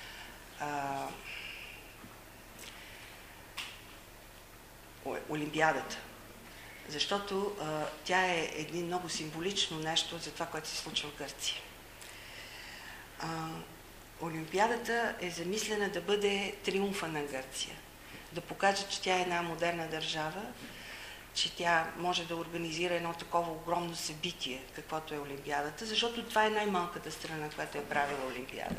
Олимпиадата. Защото тя е един много символично нещо за това, което се случва в Гърция. Олимпиадата е замислена да бъде триумфа на Гърция. Да покаже, че тя е една модерна държава, че тя може да организира едно такова огромно събитие, каквото е Олимпиадата, защото това е най-малката страна, която е правила Олимпиада.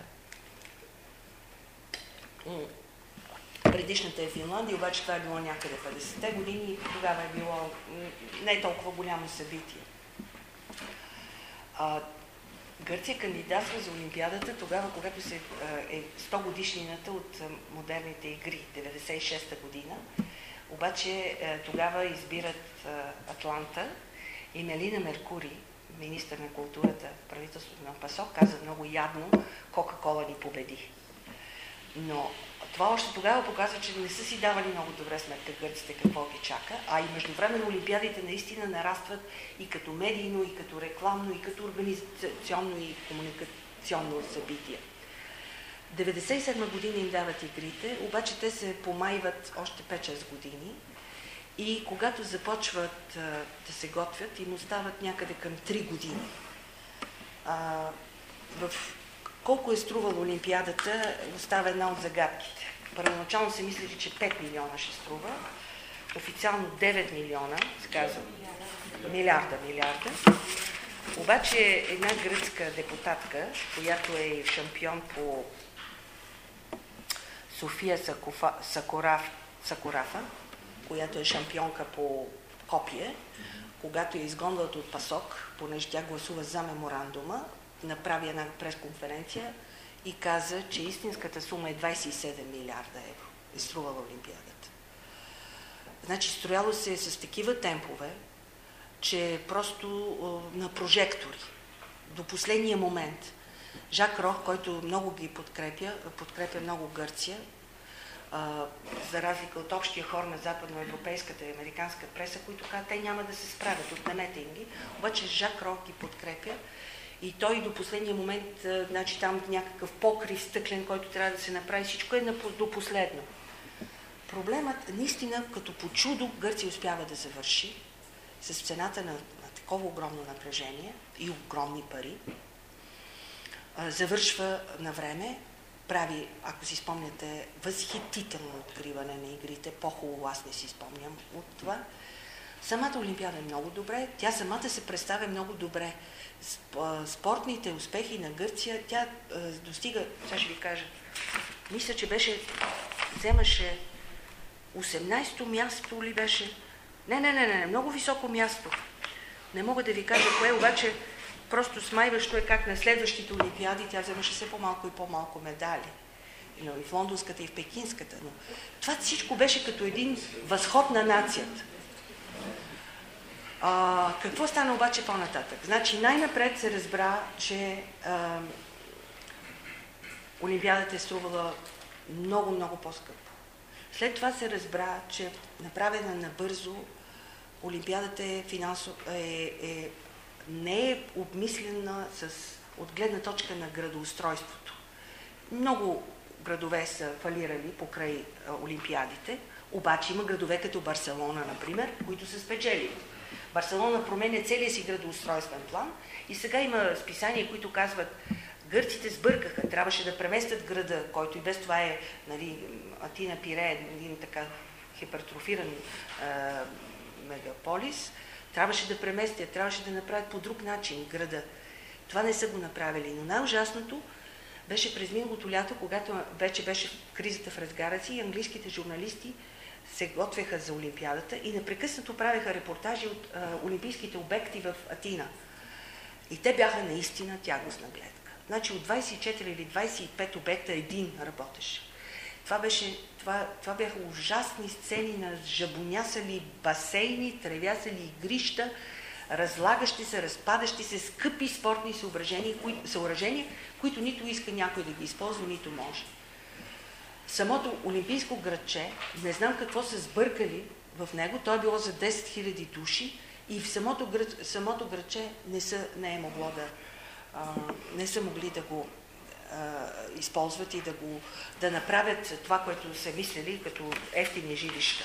Предишната е Финландия, обаче това е било някъде 50-те години и тогава е било не толкова голямо събитие. Гърция кандидатства за Олимпиадата тогава, когато е 100 годишнината от модерните игри, 96-та година. Обаче тогава избират Атланта и Мелина Меркури, министър на културата, правителството на ПАСОК, каза много ядно: Кока-кола ни победи. Но това още тогава показва, че не са си давали много добре сметка гърците какво ги чака, а и междувременно олимпиадите наистина нарастват и като медийно, и като рекламно, и като организационно и комуникационно събитие. 1997 година им дават игрите, обаче те се помайват още 5-6 години и когато започват да се готвят, им остават някъде към 3 години. Колко е струвала Олимпиадата, остава една от загадките. Първоначално се мислили, че 5 милиона ще струва, официално 9 милиона, се казва, милиарда. Обаче една гръцка депутатка, която е шампион по София Сакорафа, която е шампионка по копие, когато я изгонват от ПАСОК, понеже тя гласува за меморандума, направи една пресконференция и каза, че истинската сума е 27 милиарда евро. Е струвала Олимпиадата. Значи строяло се е с такива темпове, че просто на прожектори. До последния момент. Жак Рох, който много ги подкрепя много Гърция, за разлика от общия хор на западноевропейската и американска преса, които казват, те няма да се справят, отнемете им ги. Обаче Жак Рох ги подкрепя и той до последния момент, значи там някакъв покрив стъклен, който трябва да се направи, всичко е до последно. Проблемът, наистина, като по чудо, Гърция успява да завърши с цената на такова огромно напрежение и огромни пари, завършва на време прави, ако си спомняте, възхитително откриване на игрите. По-хубаво аз не си спомням от това. Самата Олимпиада е много добре. Тя самата се представя много добре. Спортните успехи на Гърция, тя достига, сега ще ви кажа, мисля, че вземаше 18-то място ли беше? Не, много високо място. Не мога да ви кажа кое, обаче просто смайващо е как на следващите олимпиади тя вземаше все по-малко и по-малко медали. И в лондонската и в пекинската. Но това всичко беше като един възход на нацията. Какво стана обаче по-нататък? Значи най-напред се разбра, че олимпиадата е струвала много по-скъпо. След това се разбра, че направена набързо, олимпиадата не е обмислена от гледна точка на градоустройството. Много градове са фалирали покрай олимпиадите, обаче има градове като Барселона, например, които са спечелили. Барселона променя целия си градоустройствен план и сега има списания, които казват, гърците сбъркаха, трябваше да преместят града, който и без това е, нали, Атина Пирея, един така хипертрофиран мегаполис, трябваше да преместят, трябваше да направят по друг начин града. Това не са го направили, но най-ужасното беше през миналото лято, когато вече беше кризата в разгара си и английските журналисти се готвеха за Олимпиадата и непрекъснато правеха репортажи от олимпийските обекти в Атина. И те бяха наистина тягостна гледка. Значи от 24 или 25 обекта един работеше. Това бяха ужасни сцени на жабонясали басейни, тревясали игрища, разлагащи се, разпадащи се, скъпи спортни съоръжения, които нито иска някой да ги използва, нито може. Самото олимпийско градче, не знам какво са сбъркали в него, то е било за 10 000 души и в самото градче не са могли да го използват и да направят това, което са мислили като евтини жилища.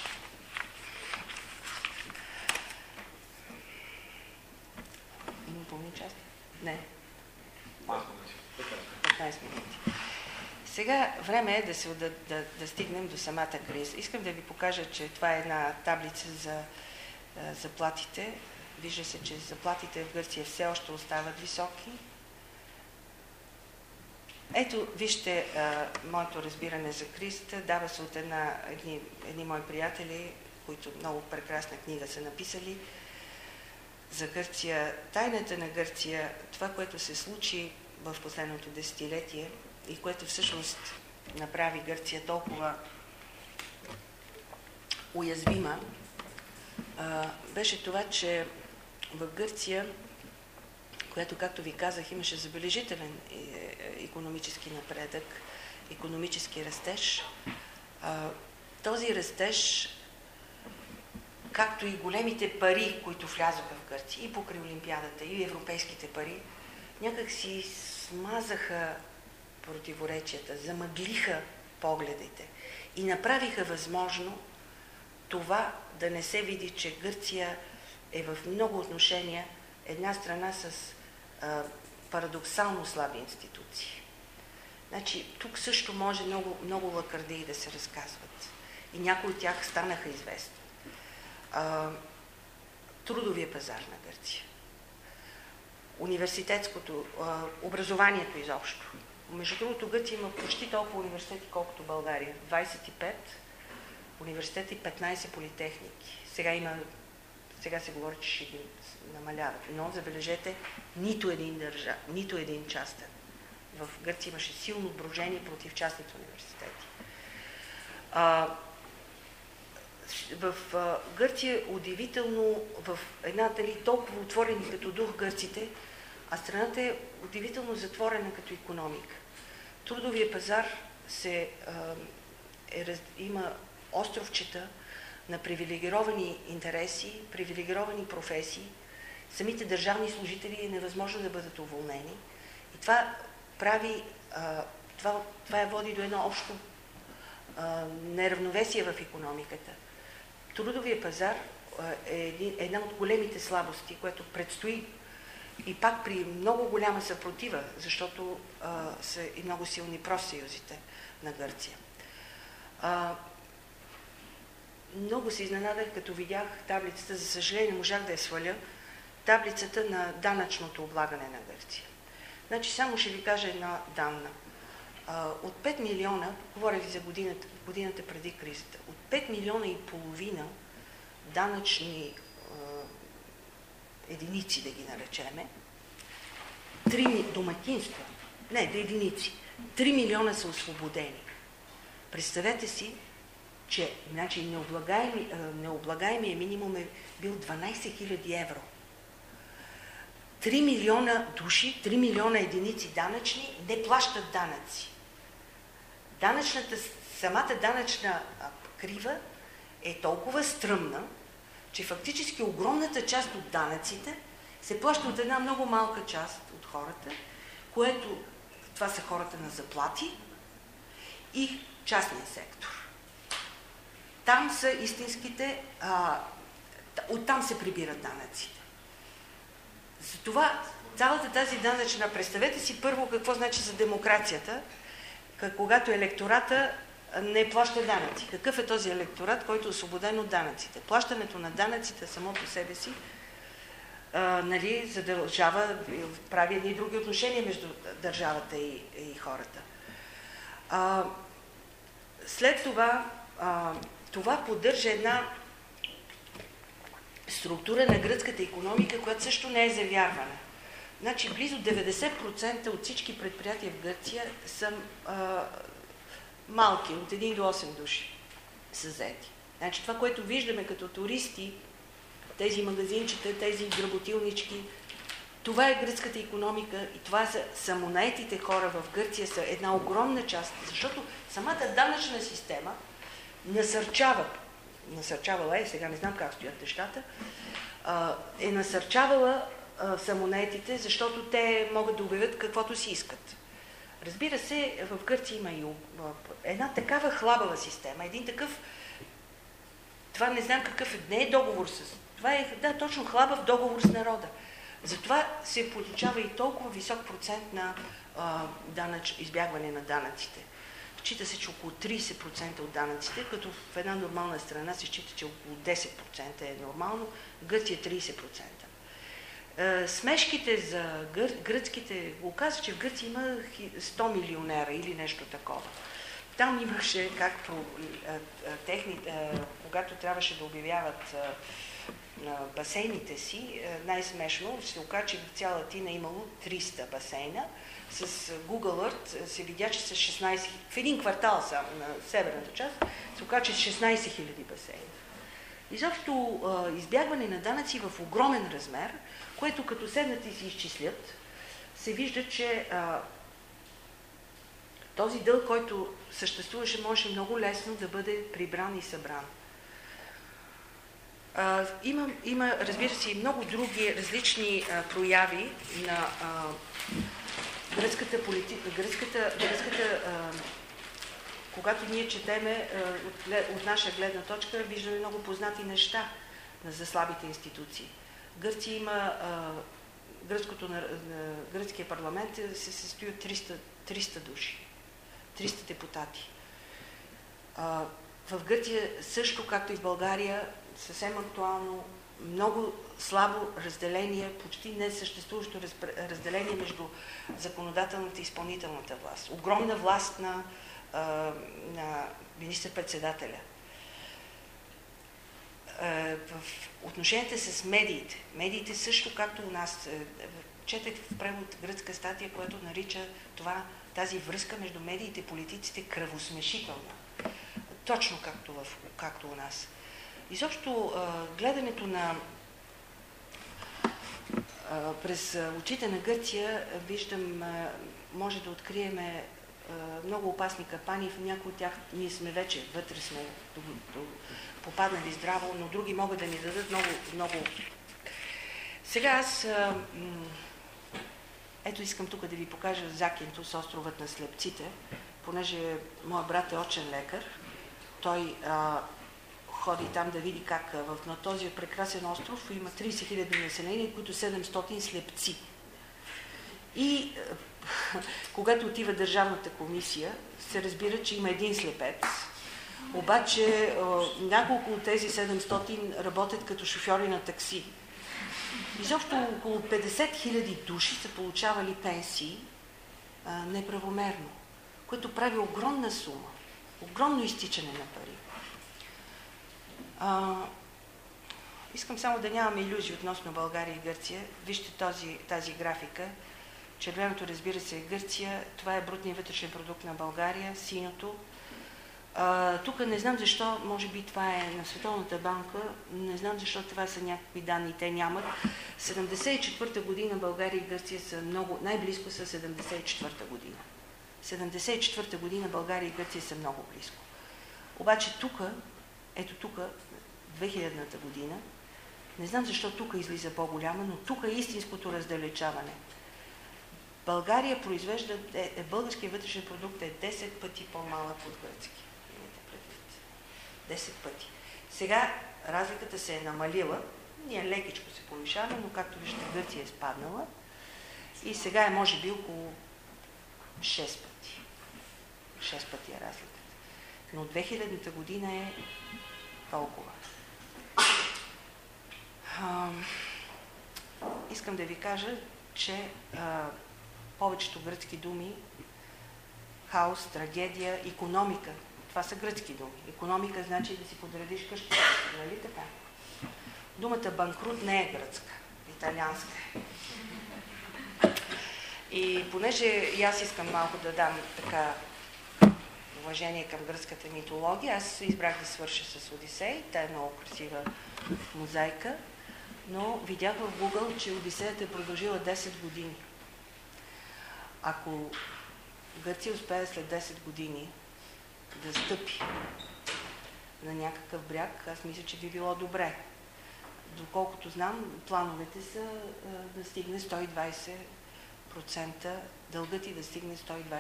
Има половин час? Не. 15 минути. Сега време е да стигнем до самата криза. Искам да ви покажа, че това е една таблица за заплатите. Вижда се, че заплатите в Гърция все още остават високи. Ето, вижте моето разбиране за кризата. Дава се от едни мои приятели, които много прекрасна книга са написали за Гърция. Тайната на Гърция, това, което се случи в последното десетилетие и което всъщност направи Гърция толкова уязвима, беше това, че в Гърция, която, както ви казах, имаше забележителен икономически напредък, икономически растеж. Този растеж, както и големите пари, които влязоха в Гърция, и покрай Олимпиадата, и европейските пари, някак си смазаха противоречията, замъглиха погледите и направиха възможно това да не се види, че Гърция е в много отношения една страна с парадоксално слаби институции. Значи, тук също може много лакърдии да се разказват. И някои от тях станаха известни. Трудовия пазар на Гърция. Университетското, образованието изобщо. Между другото, Гърция има почти толкова университети, колкото България. 25 университети, 15 политехники. Сега се говори, че ще ги намаляват. Но, забележете, нито един частен. В Гърция имаше силно брожение против частните университети. В Гърция удивително, в една толкова отворени като дух гърците, а страната е удивително затворена като икономика. Трудовия пазар има островчета на привилегировани интереси, привилегировани професии. Самите държавни служители е невъзможно да бъдат уволнени. И това води до едно общо неравновесие в икономиката. Трудовия пазар е една от големите слабости, което предстои И пак при много голяма съпротива, защото са и много силни профсъюзите на Гърция. Много се изненадах, като видях таблицата, за съжаление можах да я сваля, таблицата на данъчното облагане на Гърция. Значи само ще ви кажа една данна. От 5 милиона, говоря ви за годината преди кризата, от 5 милиона и половина данъчни единици, да ги наречеме, 3 домакинства, не, единици, 3 милиона са освободени. Представете си, че значи, необлагаемия минимум е бил 12 000 евро. 3 милиона души, 3 милиона единици данъчни не плащат данъци. Самата данъчна крива е толкова стръмна, че фактически огромната част от данъците се плаща от една много малка част от хората, което това са хората на заплати и частния сектор. Там са истинските, оттам се прибират данъците. Затова цялата тази данъчна, представете си първо какво значи за демокрацията, когато електората не плаща данъци. Какъв е този електорат, който е освободен от данъците? Плащането на данъците само по себе си задължава, прави едни други отношения между държавата и хората. След това, това поддържа една структура на гръцката икономика, която също не е за вярване. Значи близо 90% от всички предприятия в Гърция са малки, от 1 до 8 души са заети. Значи това, което виждаме като туристи, тези магазинчета, тези гработилнички, това е гръцката икономика и това са самонаетите хора в Гърция, са една огромна част, защото самата данъчна система насърчавала е, сега не знам как стоят нещата, е насърчавала самонаетите, защото те могат да обявят каквото си искат. Разбира се, в Гърция има и една такава хлабава система, един такъв, това не знам какъв е, не е договор с, това е, да, точно хлабав договор с народа. Затова се получава и толкова висок процент на избягване на данъците. Счита се, че около 30% от данъците, като в една нормална страна се счита, че около 10% е нормално, в Гърция 30%. Смешките за гръцките, го казва, че в Гърция има 100 милионера или нещо такова. Там имаше как когато трябваше да обявяват басейните си, най-смешно се оказа, че в цяла Атина имало 300 басейна. С Google Earth се видя, че с 16, в един квартал само на северната част, се оказа, че с 16 000 басейна. Изобщо избягване на данъци в огромен размер, което като седнат и си изчислят, се вижда, че този дълг, който съществуваше, може много лесно да бъде прибран и събран. Има, разбира се, и много други различни прояви на гръцката политика, когато ние четеме от наша гледна точка, виждаме много познати неща за слабите институции. Гърция има, гръцкия парламент се състои от 300 души, 300 депутати. В Гърция също, както и в България, съвсем актуално, много слабо разделение, почти не съществуващо разделение между законодателната и изпълнителната власт. Огромна власт на министър-председателя. В отношенията с медиите. Медиите също, както у нас, четах в превод гръцка статия, която нарича тази връзка между медиите и политиците кръвосмешителна. Точно както у нас. Изобщо гледането през очите на Гърция, виждам, може да откриеме много опасни капани. В някои от тях ние сме вече, вътре сме попаднали здраво, но други могат да ни дадат много. Сега аз ето искам тук да ви покажа Закинтус, островът на слепците, понеже моят брат е очен лекар. Той ходи там да види как на този прекрасен остров има 30 000 население, които 700 слепци. И когато отива Държавната комисия, се разбира, че има един слепец. Обаче няколко от тези 700 работят като шофьори на такси. Изобщо около 50 000 души са получавали пенсии неправомерно, което прави огромна сума, огромно изтичане на пари. Искам само да нямаме илюзии относно България и Гърция. Вижте тази графика. Червеното, разбира се, е Гърция. Това е брутният вътрешен продукт на България, синьото. Тук не знам защо, може би това е на Световната банка, не знам защо това са някакви данни, те нямат. 74-та година България и Гърция са много, най-близко са 74-та година. 74-та година България и Гърция са много близко. Обаче тук, ето тук, 2000-та година, не знам защо тук излиза по-голяма, но тук е истинското раздалечаване. България произвежда, българският вътрешен продукт е 10 пъти по-малък от гръцки. 10 пъти. Сега разликата се е намалила, ние лекичко се повишаваме, но както виждате, Гърция е спаднала и сега е може би около 6 пъти. 6 пъти е разликата. Но 2000-та година е толкова. Искам да ви кажа, че повечето гръцки думи, хаос, трагедия, икономика, това са гръцки думи. Икономика значи да си подредиш къщата, нали така? Думата банкрут не е гръцка, италианска. И понеже и аз искам малко да дам така уважение към гръцката митология, аз избрах да свърша с Одисей. Тя е много красива мозайка, но видях в Google, че Одисеята е продължила 10 години. Ако Гърция успее след 10 години да стъпи на някакъв бряг, аз мисля, че би било добре. Доколкото знам, плановете са да стигне 120%, дългът и да стигне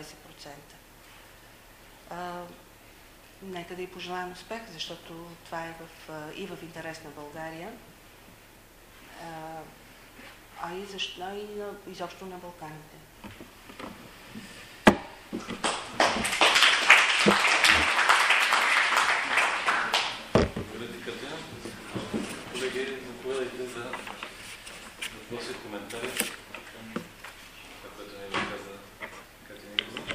120%. Нека да й пожелаем успех, защото това е и в интерес на България, и изобщо на Балканите. Колеги, заповядайте за въпроси, коментари към това, което не ви каза Катя Николова.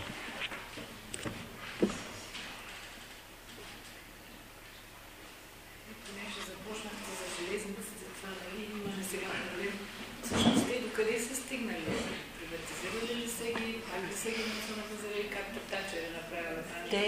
Понеже започнахте за железниците, това нали имаме сега проблем. Всъщност те докъде са стигнали? Приватизирали ли са ги? Как ли са ги национализирали? Как Тачер е направила?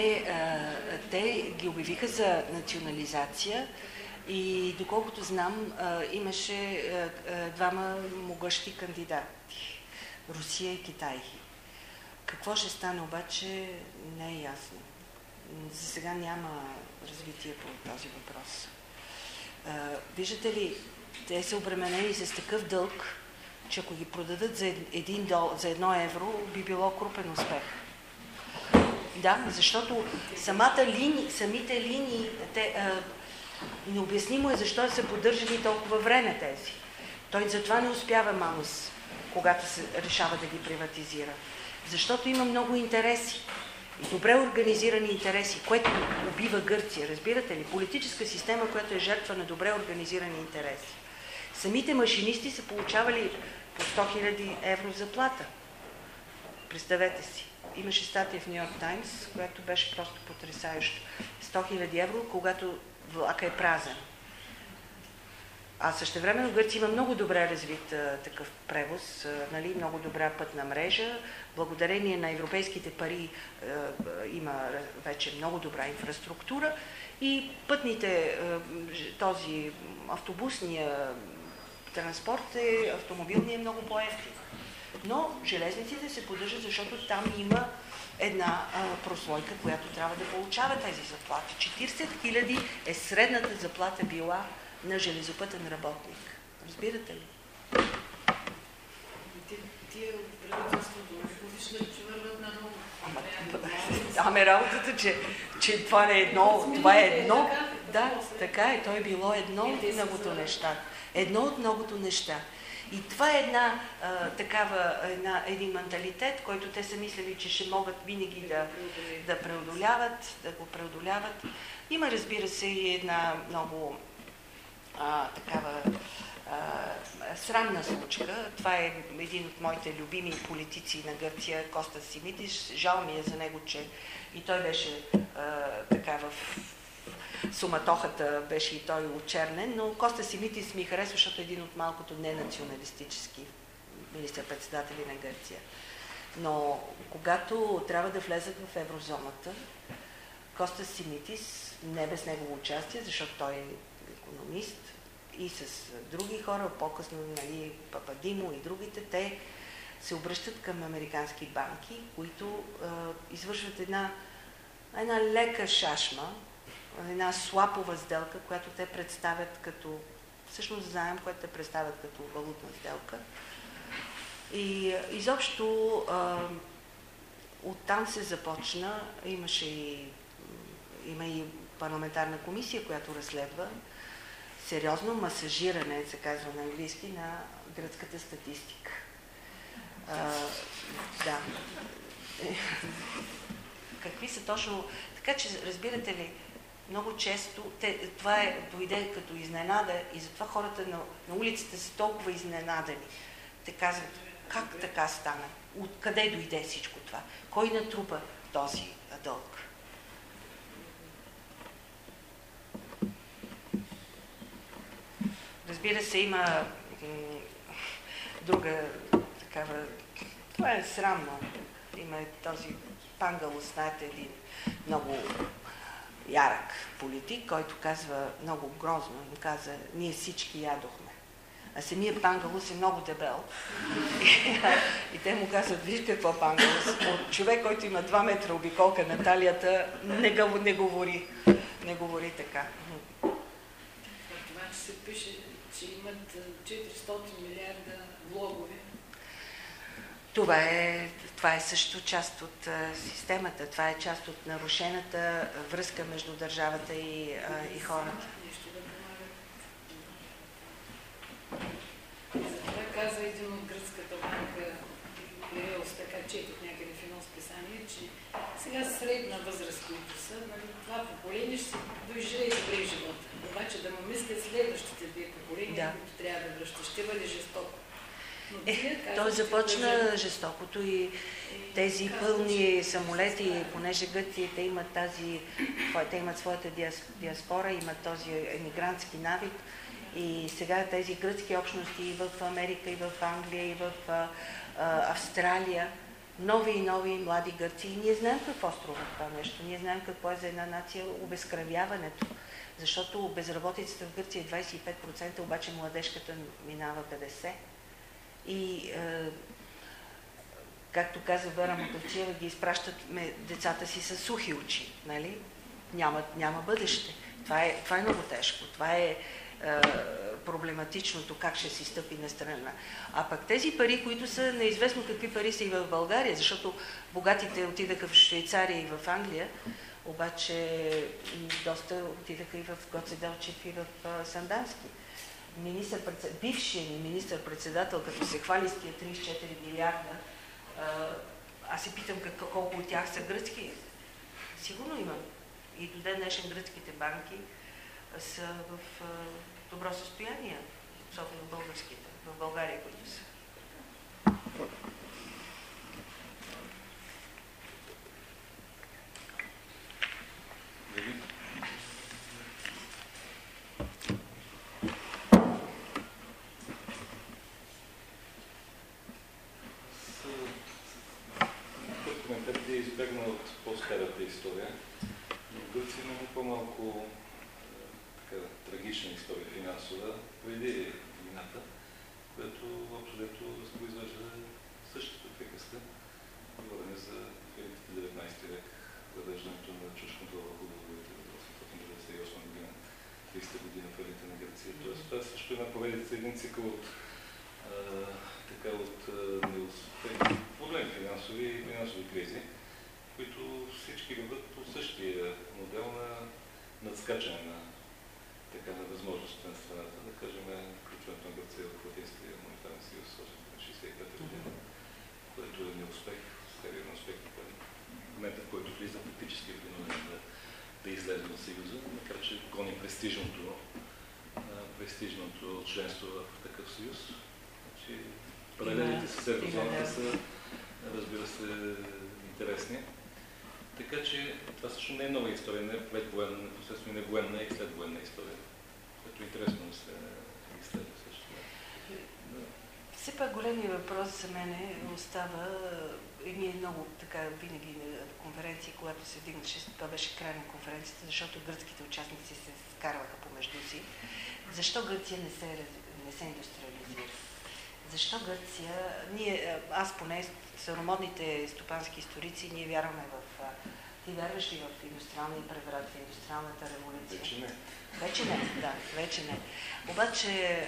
Те ги обявиха за национализация и доколкото знам, имаше двама могъщи кандидати – Русия и Китай. Какво ще стане обаче не е ясно. За сега няма развитие по този въпрос. Виждате ли, те са обременени с такъв дълг, че ако ги продадат за 1 евро, би било крупен успех. Да, защото самите линии, необяснимо е защо са поддържани толкова време тези. Той затова не успява Манус, когато се решава да ги приватизира. Защото има много интереси. И добре организирани интереси, което убива Гърция. Разбирате ли? Политическа система, която е жертва на добре организирани интереси. Самите машинисти са получавали по 100 000 евро заплата. Представете си. Имаше статия в Нью Йорк Таймс, която беше просто потресаеща. 100 000 евро, когато влака е празен. А същевременно Гърция има много добре развит такъв превоз, нали, много добра пътна мрежа. Благодарение на европейските пари има вече много добра инфраструктура и пътните, този автобусния транспорт, автомобилния е много по-евтин. Но железниците се поддържат, защото там има една прослойка, която трябва да получава тези заплати. 40 000 е средната заплата била на железопътен работник. Разбирате ли? Тия правителството виждат, че върват надолу. Ами работата, че това е едно, Да, така е. То е било едно от многото неща. Едно от многото неща. И това е един менталитет, който те са мислили, че ще могат винаги да преодоляват, да го преодоляват. Има, разбира се, и една много такава срамна случка. Това е един от моите любими политици на Гърция, Костас Симидис. Жал ми е за него, че и той беше в суматохата, беше и той очернен, но Костас Симидис ми харесва, защото е един от малкото ненационалистически министър-председатели на Гърция. Но когато трябва да влезат в еврозоната, Костас Симидис, не без негово участие, защото той е икономист, и с други хора, по-късно, нали, Пападимо и другите, те се обръщат към американски банки, които извършват една лека шашма, една слапова сделка, която те представят като, всъщност заем, което те представят като валутна сделка. И изобщо оттам се започна, има и парламентарна комисия, която разследва сериозно масажиране, се казва на английски, на гръцката статистика. Да. Какви са точно... Така че, разбирате ли, много често това дойде като изненада и затова хората на улицата са толкова изненадани. Те казват, как така стана? Откъде дойде всичко това? Кой натрупа този дълг? Разбира се, има друга такава... Това е срамно. Има този Пангалос, знаете, един много ярък политик, който казва много грозно, им каза, ние всички ядохме. А самия Пангалос е много дебел. И те му казват, виж какво Пангалос, от човек, който има 2 метра обиколка на талията, не говори така. Това, че се пише, че имат 400 милиарда влогове. Това е също част от системата. Това е част от нарушената връзка между държавата и хората. Нещо да помага. Затова каза един от гръцката банка, Пиреус, така четох някъде в едно списание, че сега средна възраст, които са, това поколение ще се доживее добре живота. Обаче да му мислят следващите 2 поколения, които трябва да връщат. Ще бъде жестоко. Той започна жестокото и тези пълни самолети, понеже Гърция, те имат своята диаспора, имат този емигрантски навик и сега тези гръцки общности и в Америка, и в Англия, и в Австралия, нови и нови млади гърци. И ние знаем какво струва това нещо, ние знаем какво е за една нация обезкръвяването, защото безработицата в Гърция е 25%, обаче младежката минава 50%. И, както каза Вера Мотавчиева, ги изпращат децата си с сухи очи, нали? Няма бъдеще. Това е много тежко. Това е проблематичното, как ще си стъпи на страна. А пък тези пари, които са неизвестно какви пари са и в България, защото богатите отидаха в Швейцария и в Англия, обаче доста отидаха и в Гоце Делчев и в Сандански. Бившият министър-председател, като се хвали с тия 34 милиарда, аз се питам колко от тях са гръцки. Сигурно има. И до ден днешен гръцките банки са в добро състояние, особено българските, в България, които са. Избегна от по-старата история, но в Гърция има по-малко трагична история финансова преди войната, която общо взето го извършва същата приказка. Говорим за фалитите 19 век, въвеждането на чужд контрол върху дълговете в 898 година, 300 година фалита на Гърция. Тоест, това също е една поредица, един цикъл от проблеми финансови и финансови кризи, които всички върват по същия модел на надскачане на така на възможността на страната. Да кажем, включването на Гърция в Европейския монетарен съюз в 1965 година, което е неуспех, сериозен успех в момента, в който влиза фактически принуден да излезе от Съюза, макар че гони престижното членство в такъв съюз. Значи, паралелите с еврозоната са, разбира се, интересни. Така че това също не е нова история, не е предвоенна, непосредствено не военна и следвоенна история, което е интересно да се изследва също. Все пак големия въпрос за мен остава, и ние много така винаги на конференции, когато се дигнаше, това беше край на конференцията, защото гръцките участници се скарваха помежду си. Защо Гърция не се индустриализира? Защо Гърция, аз поне, старомодните стопански историци, ние вярваме в... Ти вярваш ли в индустриалния преврат, в индустриалната революция? Вече не. Вече не, да, вече не. Обаче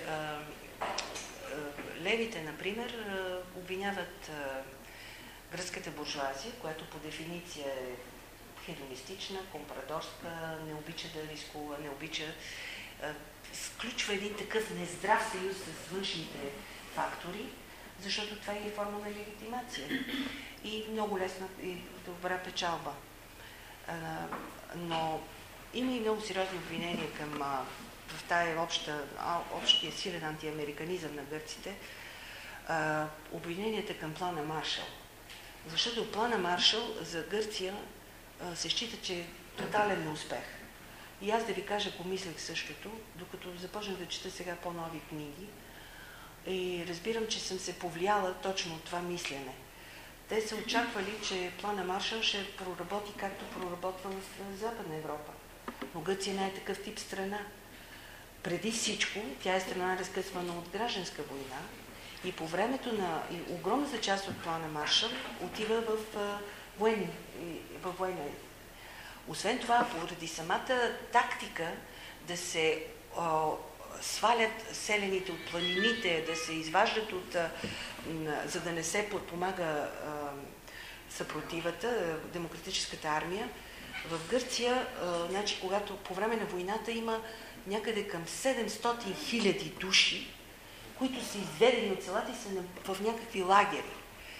левите, например, обвиняват гръцката буржуазия, която по дефиниция е хедонистична, компрадорска, не обича да рискува, не обича... Сключва един такъв нездрав съюз с външните фактори, защото това е форма на легитимация и много лесна и добра печалба. Но има и много сериозни обвинения в тая общия силен антиамериканизъм на гърците, обвиненията към плана Маршал. Защото плана Маршал за Гърция се счита, че е тотален неуспех. И аз да ви кажа, помислях същото, докато започнах да чета сега по-нови книги и разбирам, че съм се повлияла точно от това мислене. Те са очаквали, че плана Маршал ще проработи както проработва в Западна Европа. Но Гърция не е такъв тип страна. Преди всичко, тя е страна разкъсвана от гражданска война и по времето на огромната част от плана Маршал отива в война. Освен това, поради самата тактика да се свалят селените от планините, да се изваждат за да не се подпомага съпротивата, демократическата армия, в Гърция, значи, когато по време на войната има някъде към 700 000 души, които са изведени от селата и са в някакви лагери.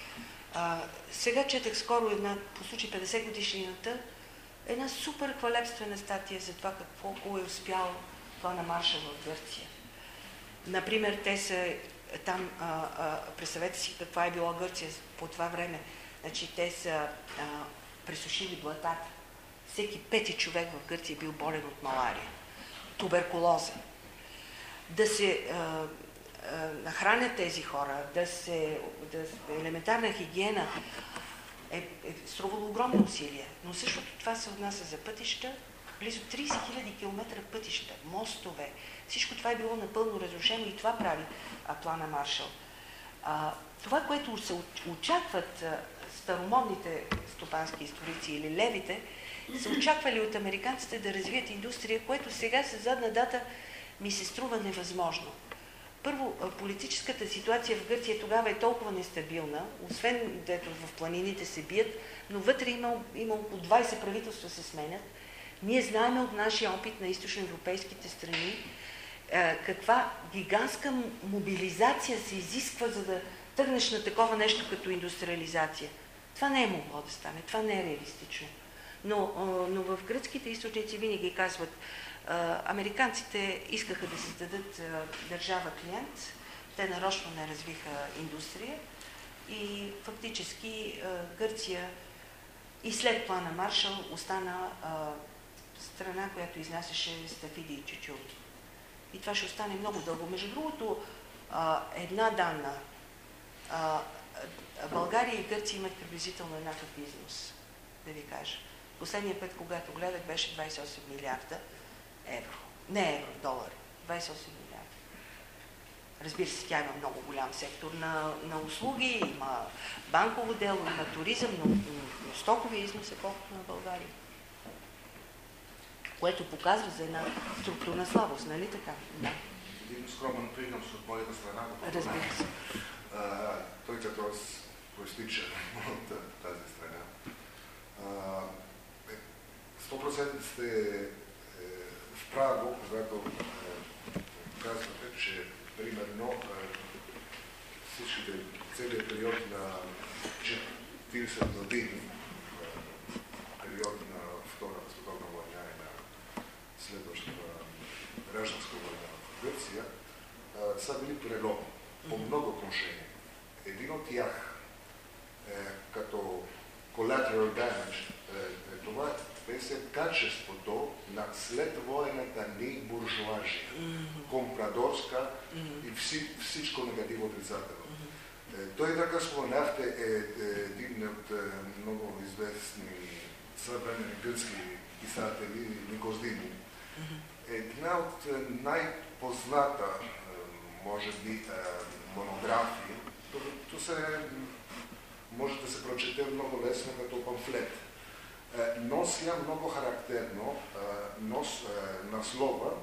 Сега четах скоро по случай 50 годишнината, една супер хвалебствена статия за това какво е успял плана Маршал в Гърция. Например, те са там, представете си каква е била Гърция по това време. Значи, те са пресушили блатата. Всеки пети човек в Гърция е бил болен от малария, туберкулоза. Да се нахранят тези хора, елементарна хигиена е струвало огромно усилие. Но същото това се отнася за пътища, близо 30 000 км пътища, мостове. Всичко това е било напълно разрушено и това прави плана Маршал. Това, което се очакват старомодните стопански историци или левите, са очаквали от американците да развият индустрия, което сега с задна дата ми се струва невъзможно. Първо, политическата ситуация в Гърция тогава е толкова нестабилна, освен дето в планините се бият, но вътре има около 20 правителства се сменят. Ние знаем от нашия опит на източноевропейските страни каква гигантска мобилизация се изисква, за да тръгнеш на такова нещо като индустриализация. Това не е могло да стане, това не е реалистично. Но в гръцките източници винаги казват, американците искаха да създадат държава клиент, те нарочно не развиха индустрия и фактически Гърция и след плана Маршал остана страна, която изнасяше стафиди и чучулки. И това ще остане много дълго. Между другото, една данна. България и Гърция имат приблизително еднакъв износ, да ви кажа. Последния път, когато гледах, беше 28 милиарда евро. Не евро, долари. 28 милиарда. Разбира се, тя има много голям сектор на услуги, има банково дело, има туризъм, но стоковия износ е колкото на България. Което показва за една структурна слабост, нали така? Да. Един скромен принос от моята страна. Разбира се. Той като аз проистича от тази страна. 100% сте в право, когато казвате, че примерно всичките, целият период на 40 години, период на Втората световна война и на следващата гражданска война в Гърция, са били преломни по много отношения. Един от тях, като collateral damage, това беше качеството на следвоенната ни буржуазия, компрадорска и всичко негативно отрицателно. Той, така споменахте, е един от много известни съвременни гръцки писатели, Никос Димов. Една от най-позната, може би, монографии, може да се прочете много лесно като памфлет. Нося много характерно наслова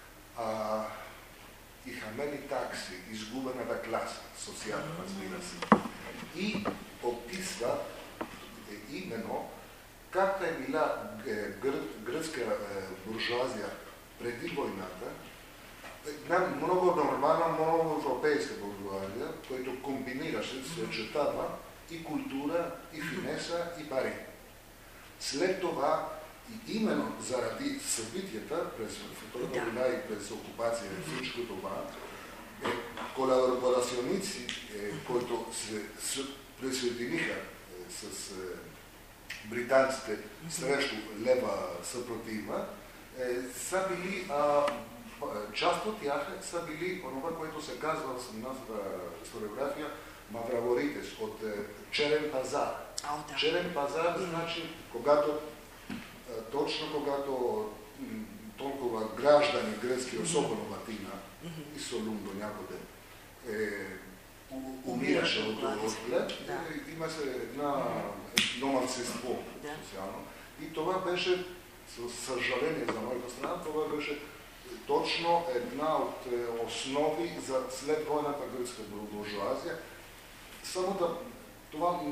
и хамени такси, изгубената класа, социална, разбира се. И описва именно как е била гръцка буржуазия преди войната, една много нормална, много европейска буржуазия, която комбинираше, съчетава и култура, и финеса, и пари. След това, и именно заради събитията през Втората война и през окупация и всичко това, колаборационици, които се присъединиха с британците срещу лева съпротива, са били, част от тях са били онова, което се казва в нашата историография мавраворитес, от черен пазар. Черен пазар значи, точно когато толкова граждани гръцки, особено в Атина и Солун до някъде, умираше от глед, има се едно мълцинство социално. И това беше, със съжаление за моята страна, това беше точно една от основи за следвойната гръцка буржуазия. Само това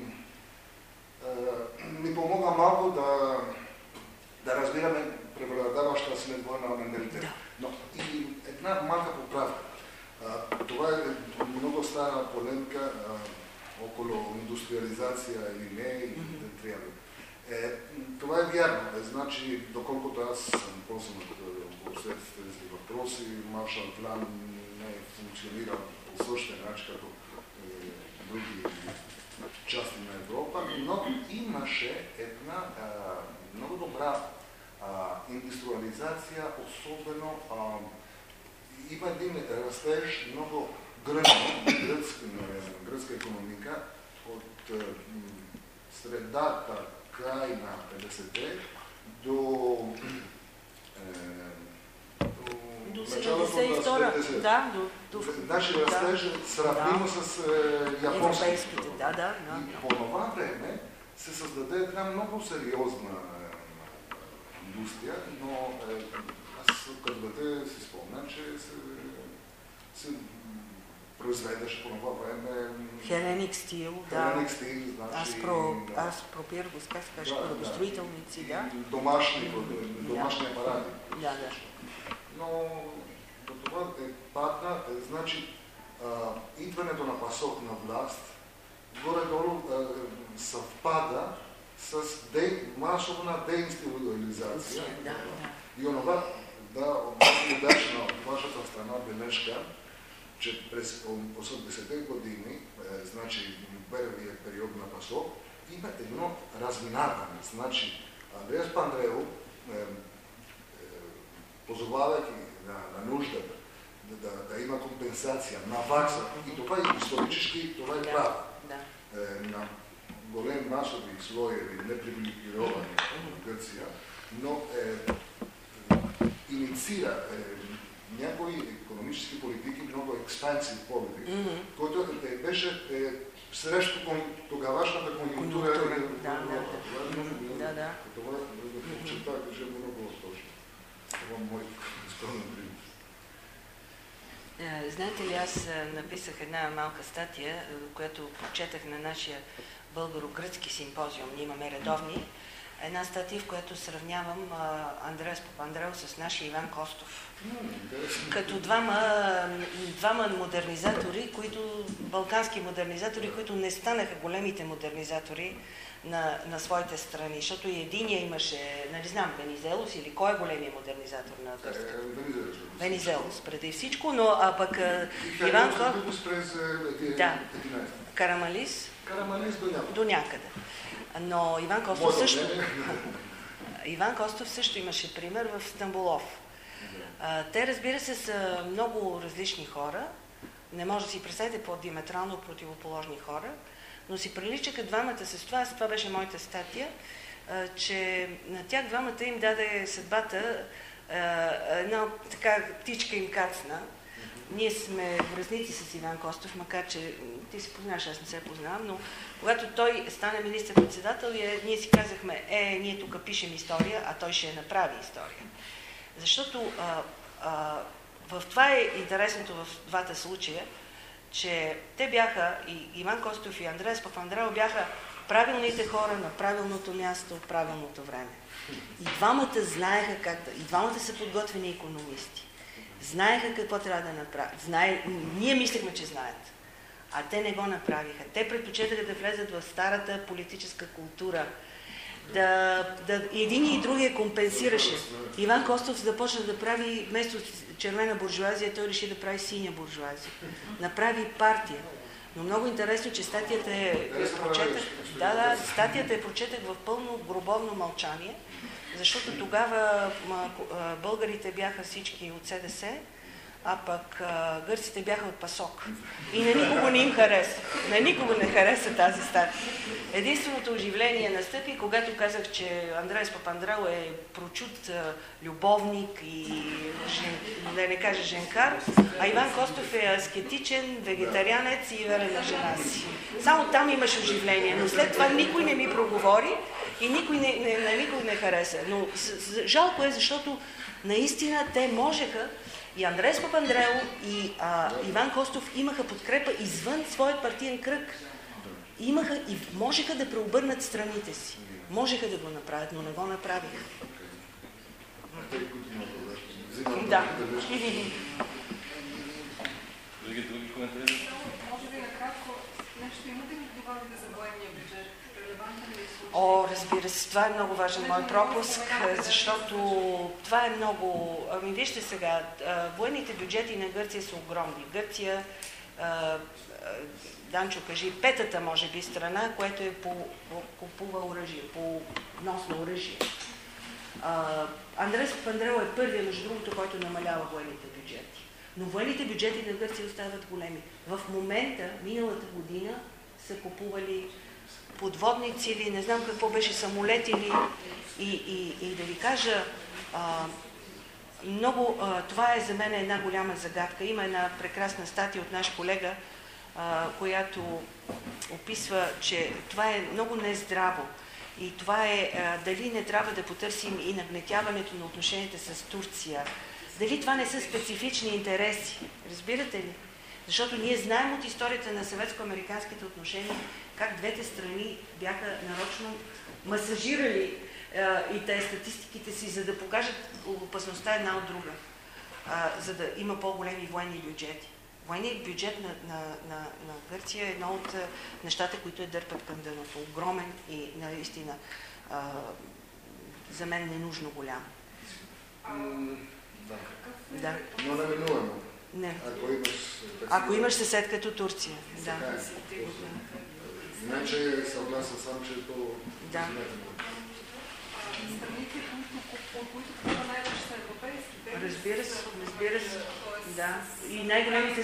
ми помога малко да разбираме превладаваща следвойна менталитет. Но и една малка поправка. Това е много стара полемка около индустриализация или не, и трябва. Това е вярно. Значи, доколкото аз съм познат по тези въпроси, Маршал план не е функционирал по същия начин като други части на Европа, но имаше една много добра индустриализация, особено има един растеж много гръцка икономика от средата, край на 50-те до началото на 70-те. Значи растеж сравнимо с японските. И по това време се създаде една много сериозна индустрия, но аз като дете си спомням, че се произведеше по това време Хеленик стил, Хеленик стил, значи... Аспропиргус, как се каже, корабостроителници, да. Домашни апарати. Да. Но до това падна, значи идването на Пасок на власт горе-долу съвпада с масовна деинституализация. И онова, удача на вашата страна бележка, че през 80-те години, значи първият период на Пасок, има едно разминаване. Значи Андреас Пандрео, позовавайки на нуждата да има компенсация на вакса, и това е исторически, това е право. На голем масови слоеви, непривилегировани в Гърция, но инициира някои икономически политики, много експансив политики, който беше срещу тогавашната конъюнктура. Това подчертава, че е много точно. Това е мой скромен принцип. Знаете ли, аз написах една малка статия, която прочетах на нашия българо-гръцки симпозиум. Ние имаме редовни. една статия, в която сравнявам Андреас Папандреou с нашия Иван Костов. Като двама модернизатори, балкански модернизатори, които не станаха големите модернизатори на своите страни, защото и единия имаше, не знам, Венизелос или кой е големият модернизатор на Гърция? Венизелос, преди всичко, но пък Иван Костов... Да, Карамалис до някъде. Но Иван Костов също имаше пример в Стамболов. Те, разбира се, са много различни хора. Не може да си представите по-диаметрално противоположни хора, но си приличаха двамата с това. Това беше моята статия, че на тях двамата им даде съдбата една така птичка им кацна. Ние сме връзници с Иван Костов, макар че ти се познаваш, аз не се познавам, но когато той стане министър-председател, ние си казахме, ние тук пишем история, а той ще я направи история. Защото в това е интересното в двата случая, че те бяха, и Иван Костов и Андреас Папандреou бяха правилните хора на правилното място в правилното време. И двамата знаеха и двамата са подготвени икономисти. Знаеха какво трябва да направят. Ние мислехме, че знаят. А те не го направиха. Те предпочетаха да влезат в старата политическа култура. Един и другия компенсираше. Иван Костов започна да прави, вместо червена буржуазия, той реши да прави синя буржуазия. Направи партия. Но много интересно, че статията е прочетах в пълно гробовно мълчание, защото тогава българите бяха всички от СДС, а пък гърците бяха от ПАСОК. И на никого не им хареса. На никого не хареса тази статия. Единственото оживление настъпи, когато казах, че Андреас Папандреou е прочут любовник и, да не кажа, женкар, а Иван Костов е аскетичен, вегетарианец и верен на жена си. Само там имаше оживление, но след това никой не ми проговори и никой не хареса. Но жалко е, защото наистина те можеха. И Андреас Папандреou и Иван Костов имаха подкрепа извън своят партиен кръг. Имаха и можеха да преобърнат страните си. Можеха да го направят, но не го направиха. Да. Други коментари? Може би накратко, нещо имате ли да добавите за военния бюджет? Разбира се, това е много важен мой пропуск, защото това е много... вижте сега, военните бюджети на Гърция са огромни. Гърция, Данчо кажи, петата може би страна, която купува оръжие, по внос на оръжие. Андреас Папандреou е първият, между другото, който намалява военните бюджети. Но военните бюджети на Гърция остават големи. В момента, миналата година, са купували подводници или не знам какво беше, самолети и да ви кажа, това е за мен една голяма загадка. Има една прекрасна статия от наш колега, която описва, че това е много нездраво. И това е дали не трябва да потърсим и нагнетяването на отношенията с Турция. Дали това не са специфични интереси. Разбирате ли? Защото ние знаем от историята на съветско-американските отношения как двете страни бяха нарочно масажирали и те статистиките си, за да покажат опасността една от друга, за да има по-големи военни бюджети. Военният бюджет на Гърция е едно от нещата, които дърпат към дъното. Огромен и наистина за мен ненужно голям. Да. Но неминуемо. Не. Ако имаш съсед като Турция. Да. Иначе съгласен съм, че то... Да. Страните, от които това най-вече са европейски. Разбира се. Да. И най-големите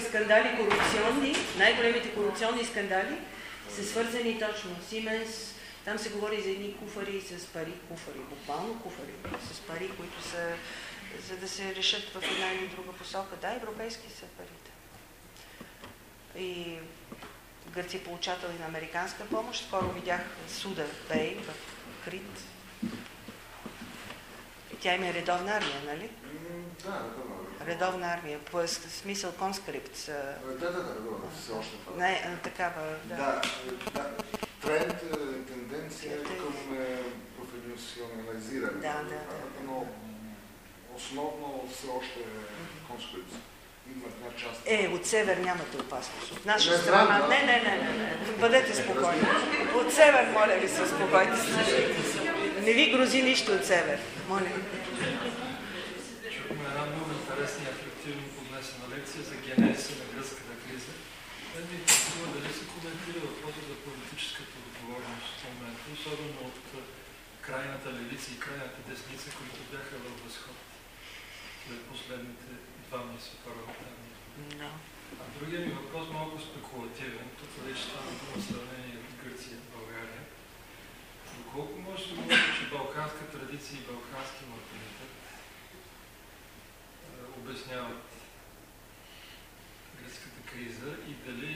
корупционни скандали са свързани точно. Сименс, там се говори за едни куфари с пари, буквално куфари с пари, които са за да се решат в една или друга посока. Да, европейски са парите. И Гърция получател и на американска помощ. Скоро видях Суда Бей в Крит. Тя има редовна армия, нали? Да, редовна армия. По смисъл конскрипт. Да, все още това. Не, такава, да. Да, тренд, тенденция към все още е конспирация. Има една част. От север нямате опасност. От наша страна. Да. Не. Бъдете спокойни. От север, моля ви се, успокойте се. Не ви грози нищо от север. Моля. Чухме една много интересна и ефективно поднесена лекция за генезиса на гръцката криза. Мен ми интересува дали се коментира въпроса за политическата отговорност в момента, особено от крайната левица и крайната десница, които бяха във възход след последните 2 месеца парламентарни. No. А другия ми въпрос малко спекулативен. Тук вече стана дума сравнение с Гърция и България. Доколко може да се говори, че балканска традиция и балкански менталитет обясняват гръцката криза и дали,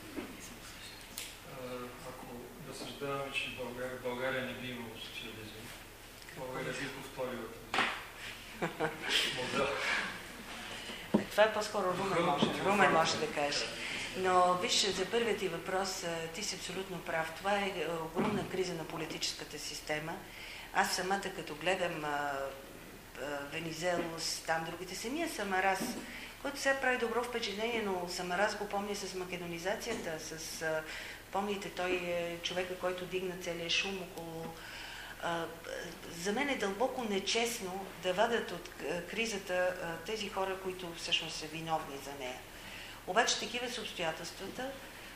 ако разсъждаваме, че България не би имало социализъм, България би повторила този модел. Това е по-скоро Румен може да каже. Но виж, за първият ти въпрос, ти си абсолютно прав. Това е огромна криза на политическата система. Аз самата, като гледам Венизелос, там другите, самия Самарас, който сега прави добро впечатление, но Самарас го помня с македонизацията, помните, той е човека, който дигна целия шум около... За мен е дълбоко нечестно да вадят от кризата тези хора, които всъщност са виновни за нея. Обаче такива са обстоятелствата.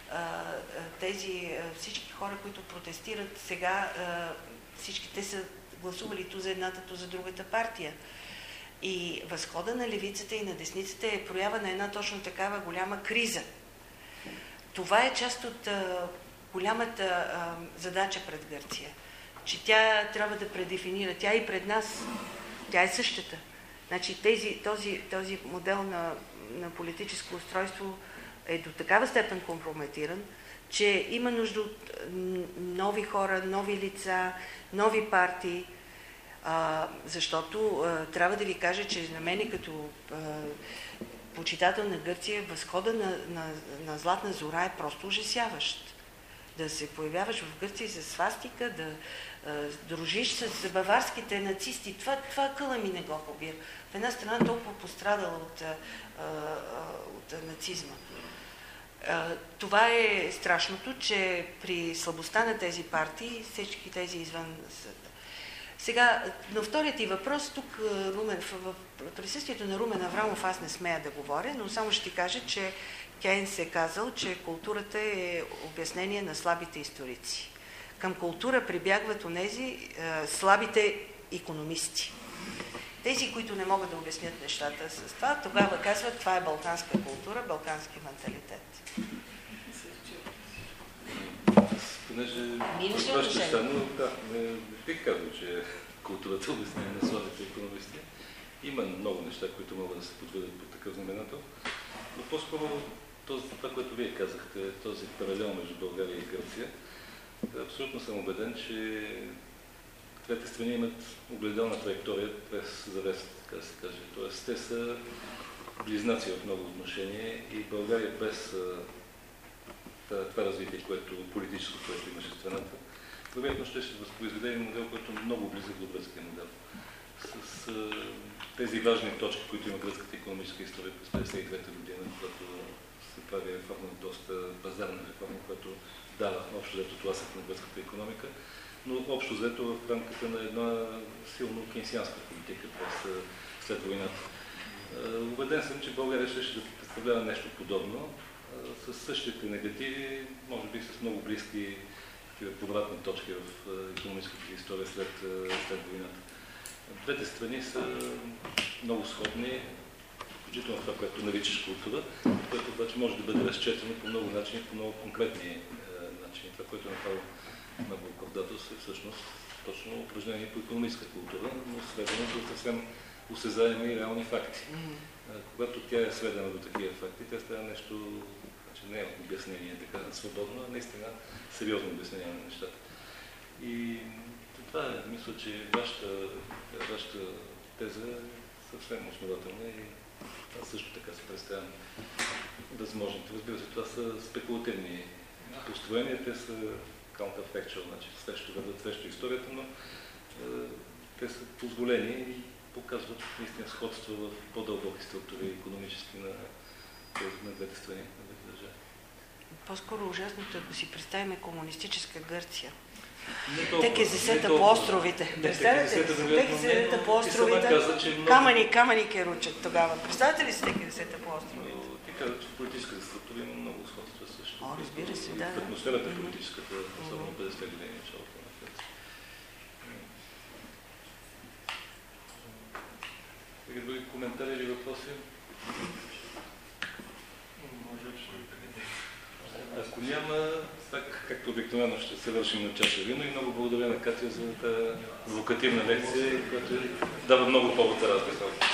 Всички хора, които протестират сега, всички те са гласували ту за едната, ту за другата партия. И възхода на левицата и на десницата е проява на една точно такава голяма криза. Това е част от голямата задача пред Гърция. Че тя трябва да предефинира, тя и пред нас, тя е същата. Значи този модел на политическо устройство е до такава степен компрометиран, че има нужда от нови хора, нови лица, нови партии, защото трябва да ви кажа, че на мене като почитател на Гърция, възхода на Златна зора е просто ужасяващ. Да се появяваш в Гърция с свастика, да дружиш с баварските нацисти. Това къла ми не го побира. В една страна толкова пострадала от нацизма. Това е страшното, че при слабостта на тези партии, всички тези извън... Сега, на вторият ти въпрос, тук в присъствието на Румен Аврамов аз не смея да говоря, но само ще ти кажа, че Кейнс е казал, че културата е обяснение на слабите историци. Към култура прибягват онези слабите икономисти. Тези, които не могат да обяснят нещата с това, тогава казват, това е балканска култура, балкански менталитет. Понеже това ще стане, не бих казал, че културата обяснение на слабите икономисти. Има много неща, които могат да се подведат по такъв знаменател, но по-скоро това, което вие казахте, този паралел между България и Гърция, абсолютно съм убеден, че двете страни имат огледална траектория през завеса, така да се каже. Тоест, те са близнаци в много отношения и България без това развитие, политическо, което имаше страната, вероятно ще възпроизведе един модел, който е много близък до гръцкия модел. С тези важни точки, които има гръцката икономическа история през 1953 година, когато се прави реформа, доста пазарна реформа, която дава общо взето тласък на гръцката икономика, но общо взето в рамката на една силно кейнсианска политика след войната. Убеден съм, че България ще да представлява нещо подобно, с същите негативи, може би с много близки повратни точки в икономическата история след войната. Двете страни са много сходни, включително това, което наричаш култура, което обаче може да бъде разчетено по много начини, по много конкретни начини. Това, което е направо много оправдателство, е всъщност точно упражнение по икономическа култура, но сведено до съвсем осезаеми и реални факти. Когато тя е сведена до такива факти, тя става нещо, значи не е обяснение така свободно, а наистина сериозно обяснение на нещата. И това е, мисля, че вашата теза е съвсем основателна и аз също така се представям възможните. Разбира се, това са спекулативни построения, те са counterfactual, значи срещу историята, но те са позволени показват наистина сходство в по-дълбоки структури икономически на двете страни, на двете държави. По-скоро ужасното е да си представим комунистическа Гърция. Те ке засета по островите. Представете ли си? Те ке засета по островите. Камъни ке ручат тогава. Представете ли си те ке засета по островите? Ти каза, че политическата структура има много сходства също. О, разбира се, да. В атмосферата политическата, особено 50-те години началото на Гърция. Други коментари или въпроси? Ако няма, так, както обикновено ще се вършим на чаша вино и много благодаря на Катя за тази провокативна лекция, която дава много повод за размисъл.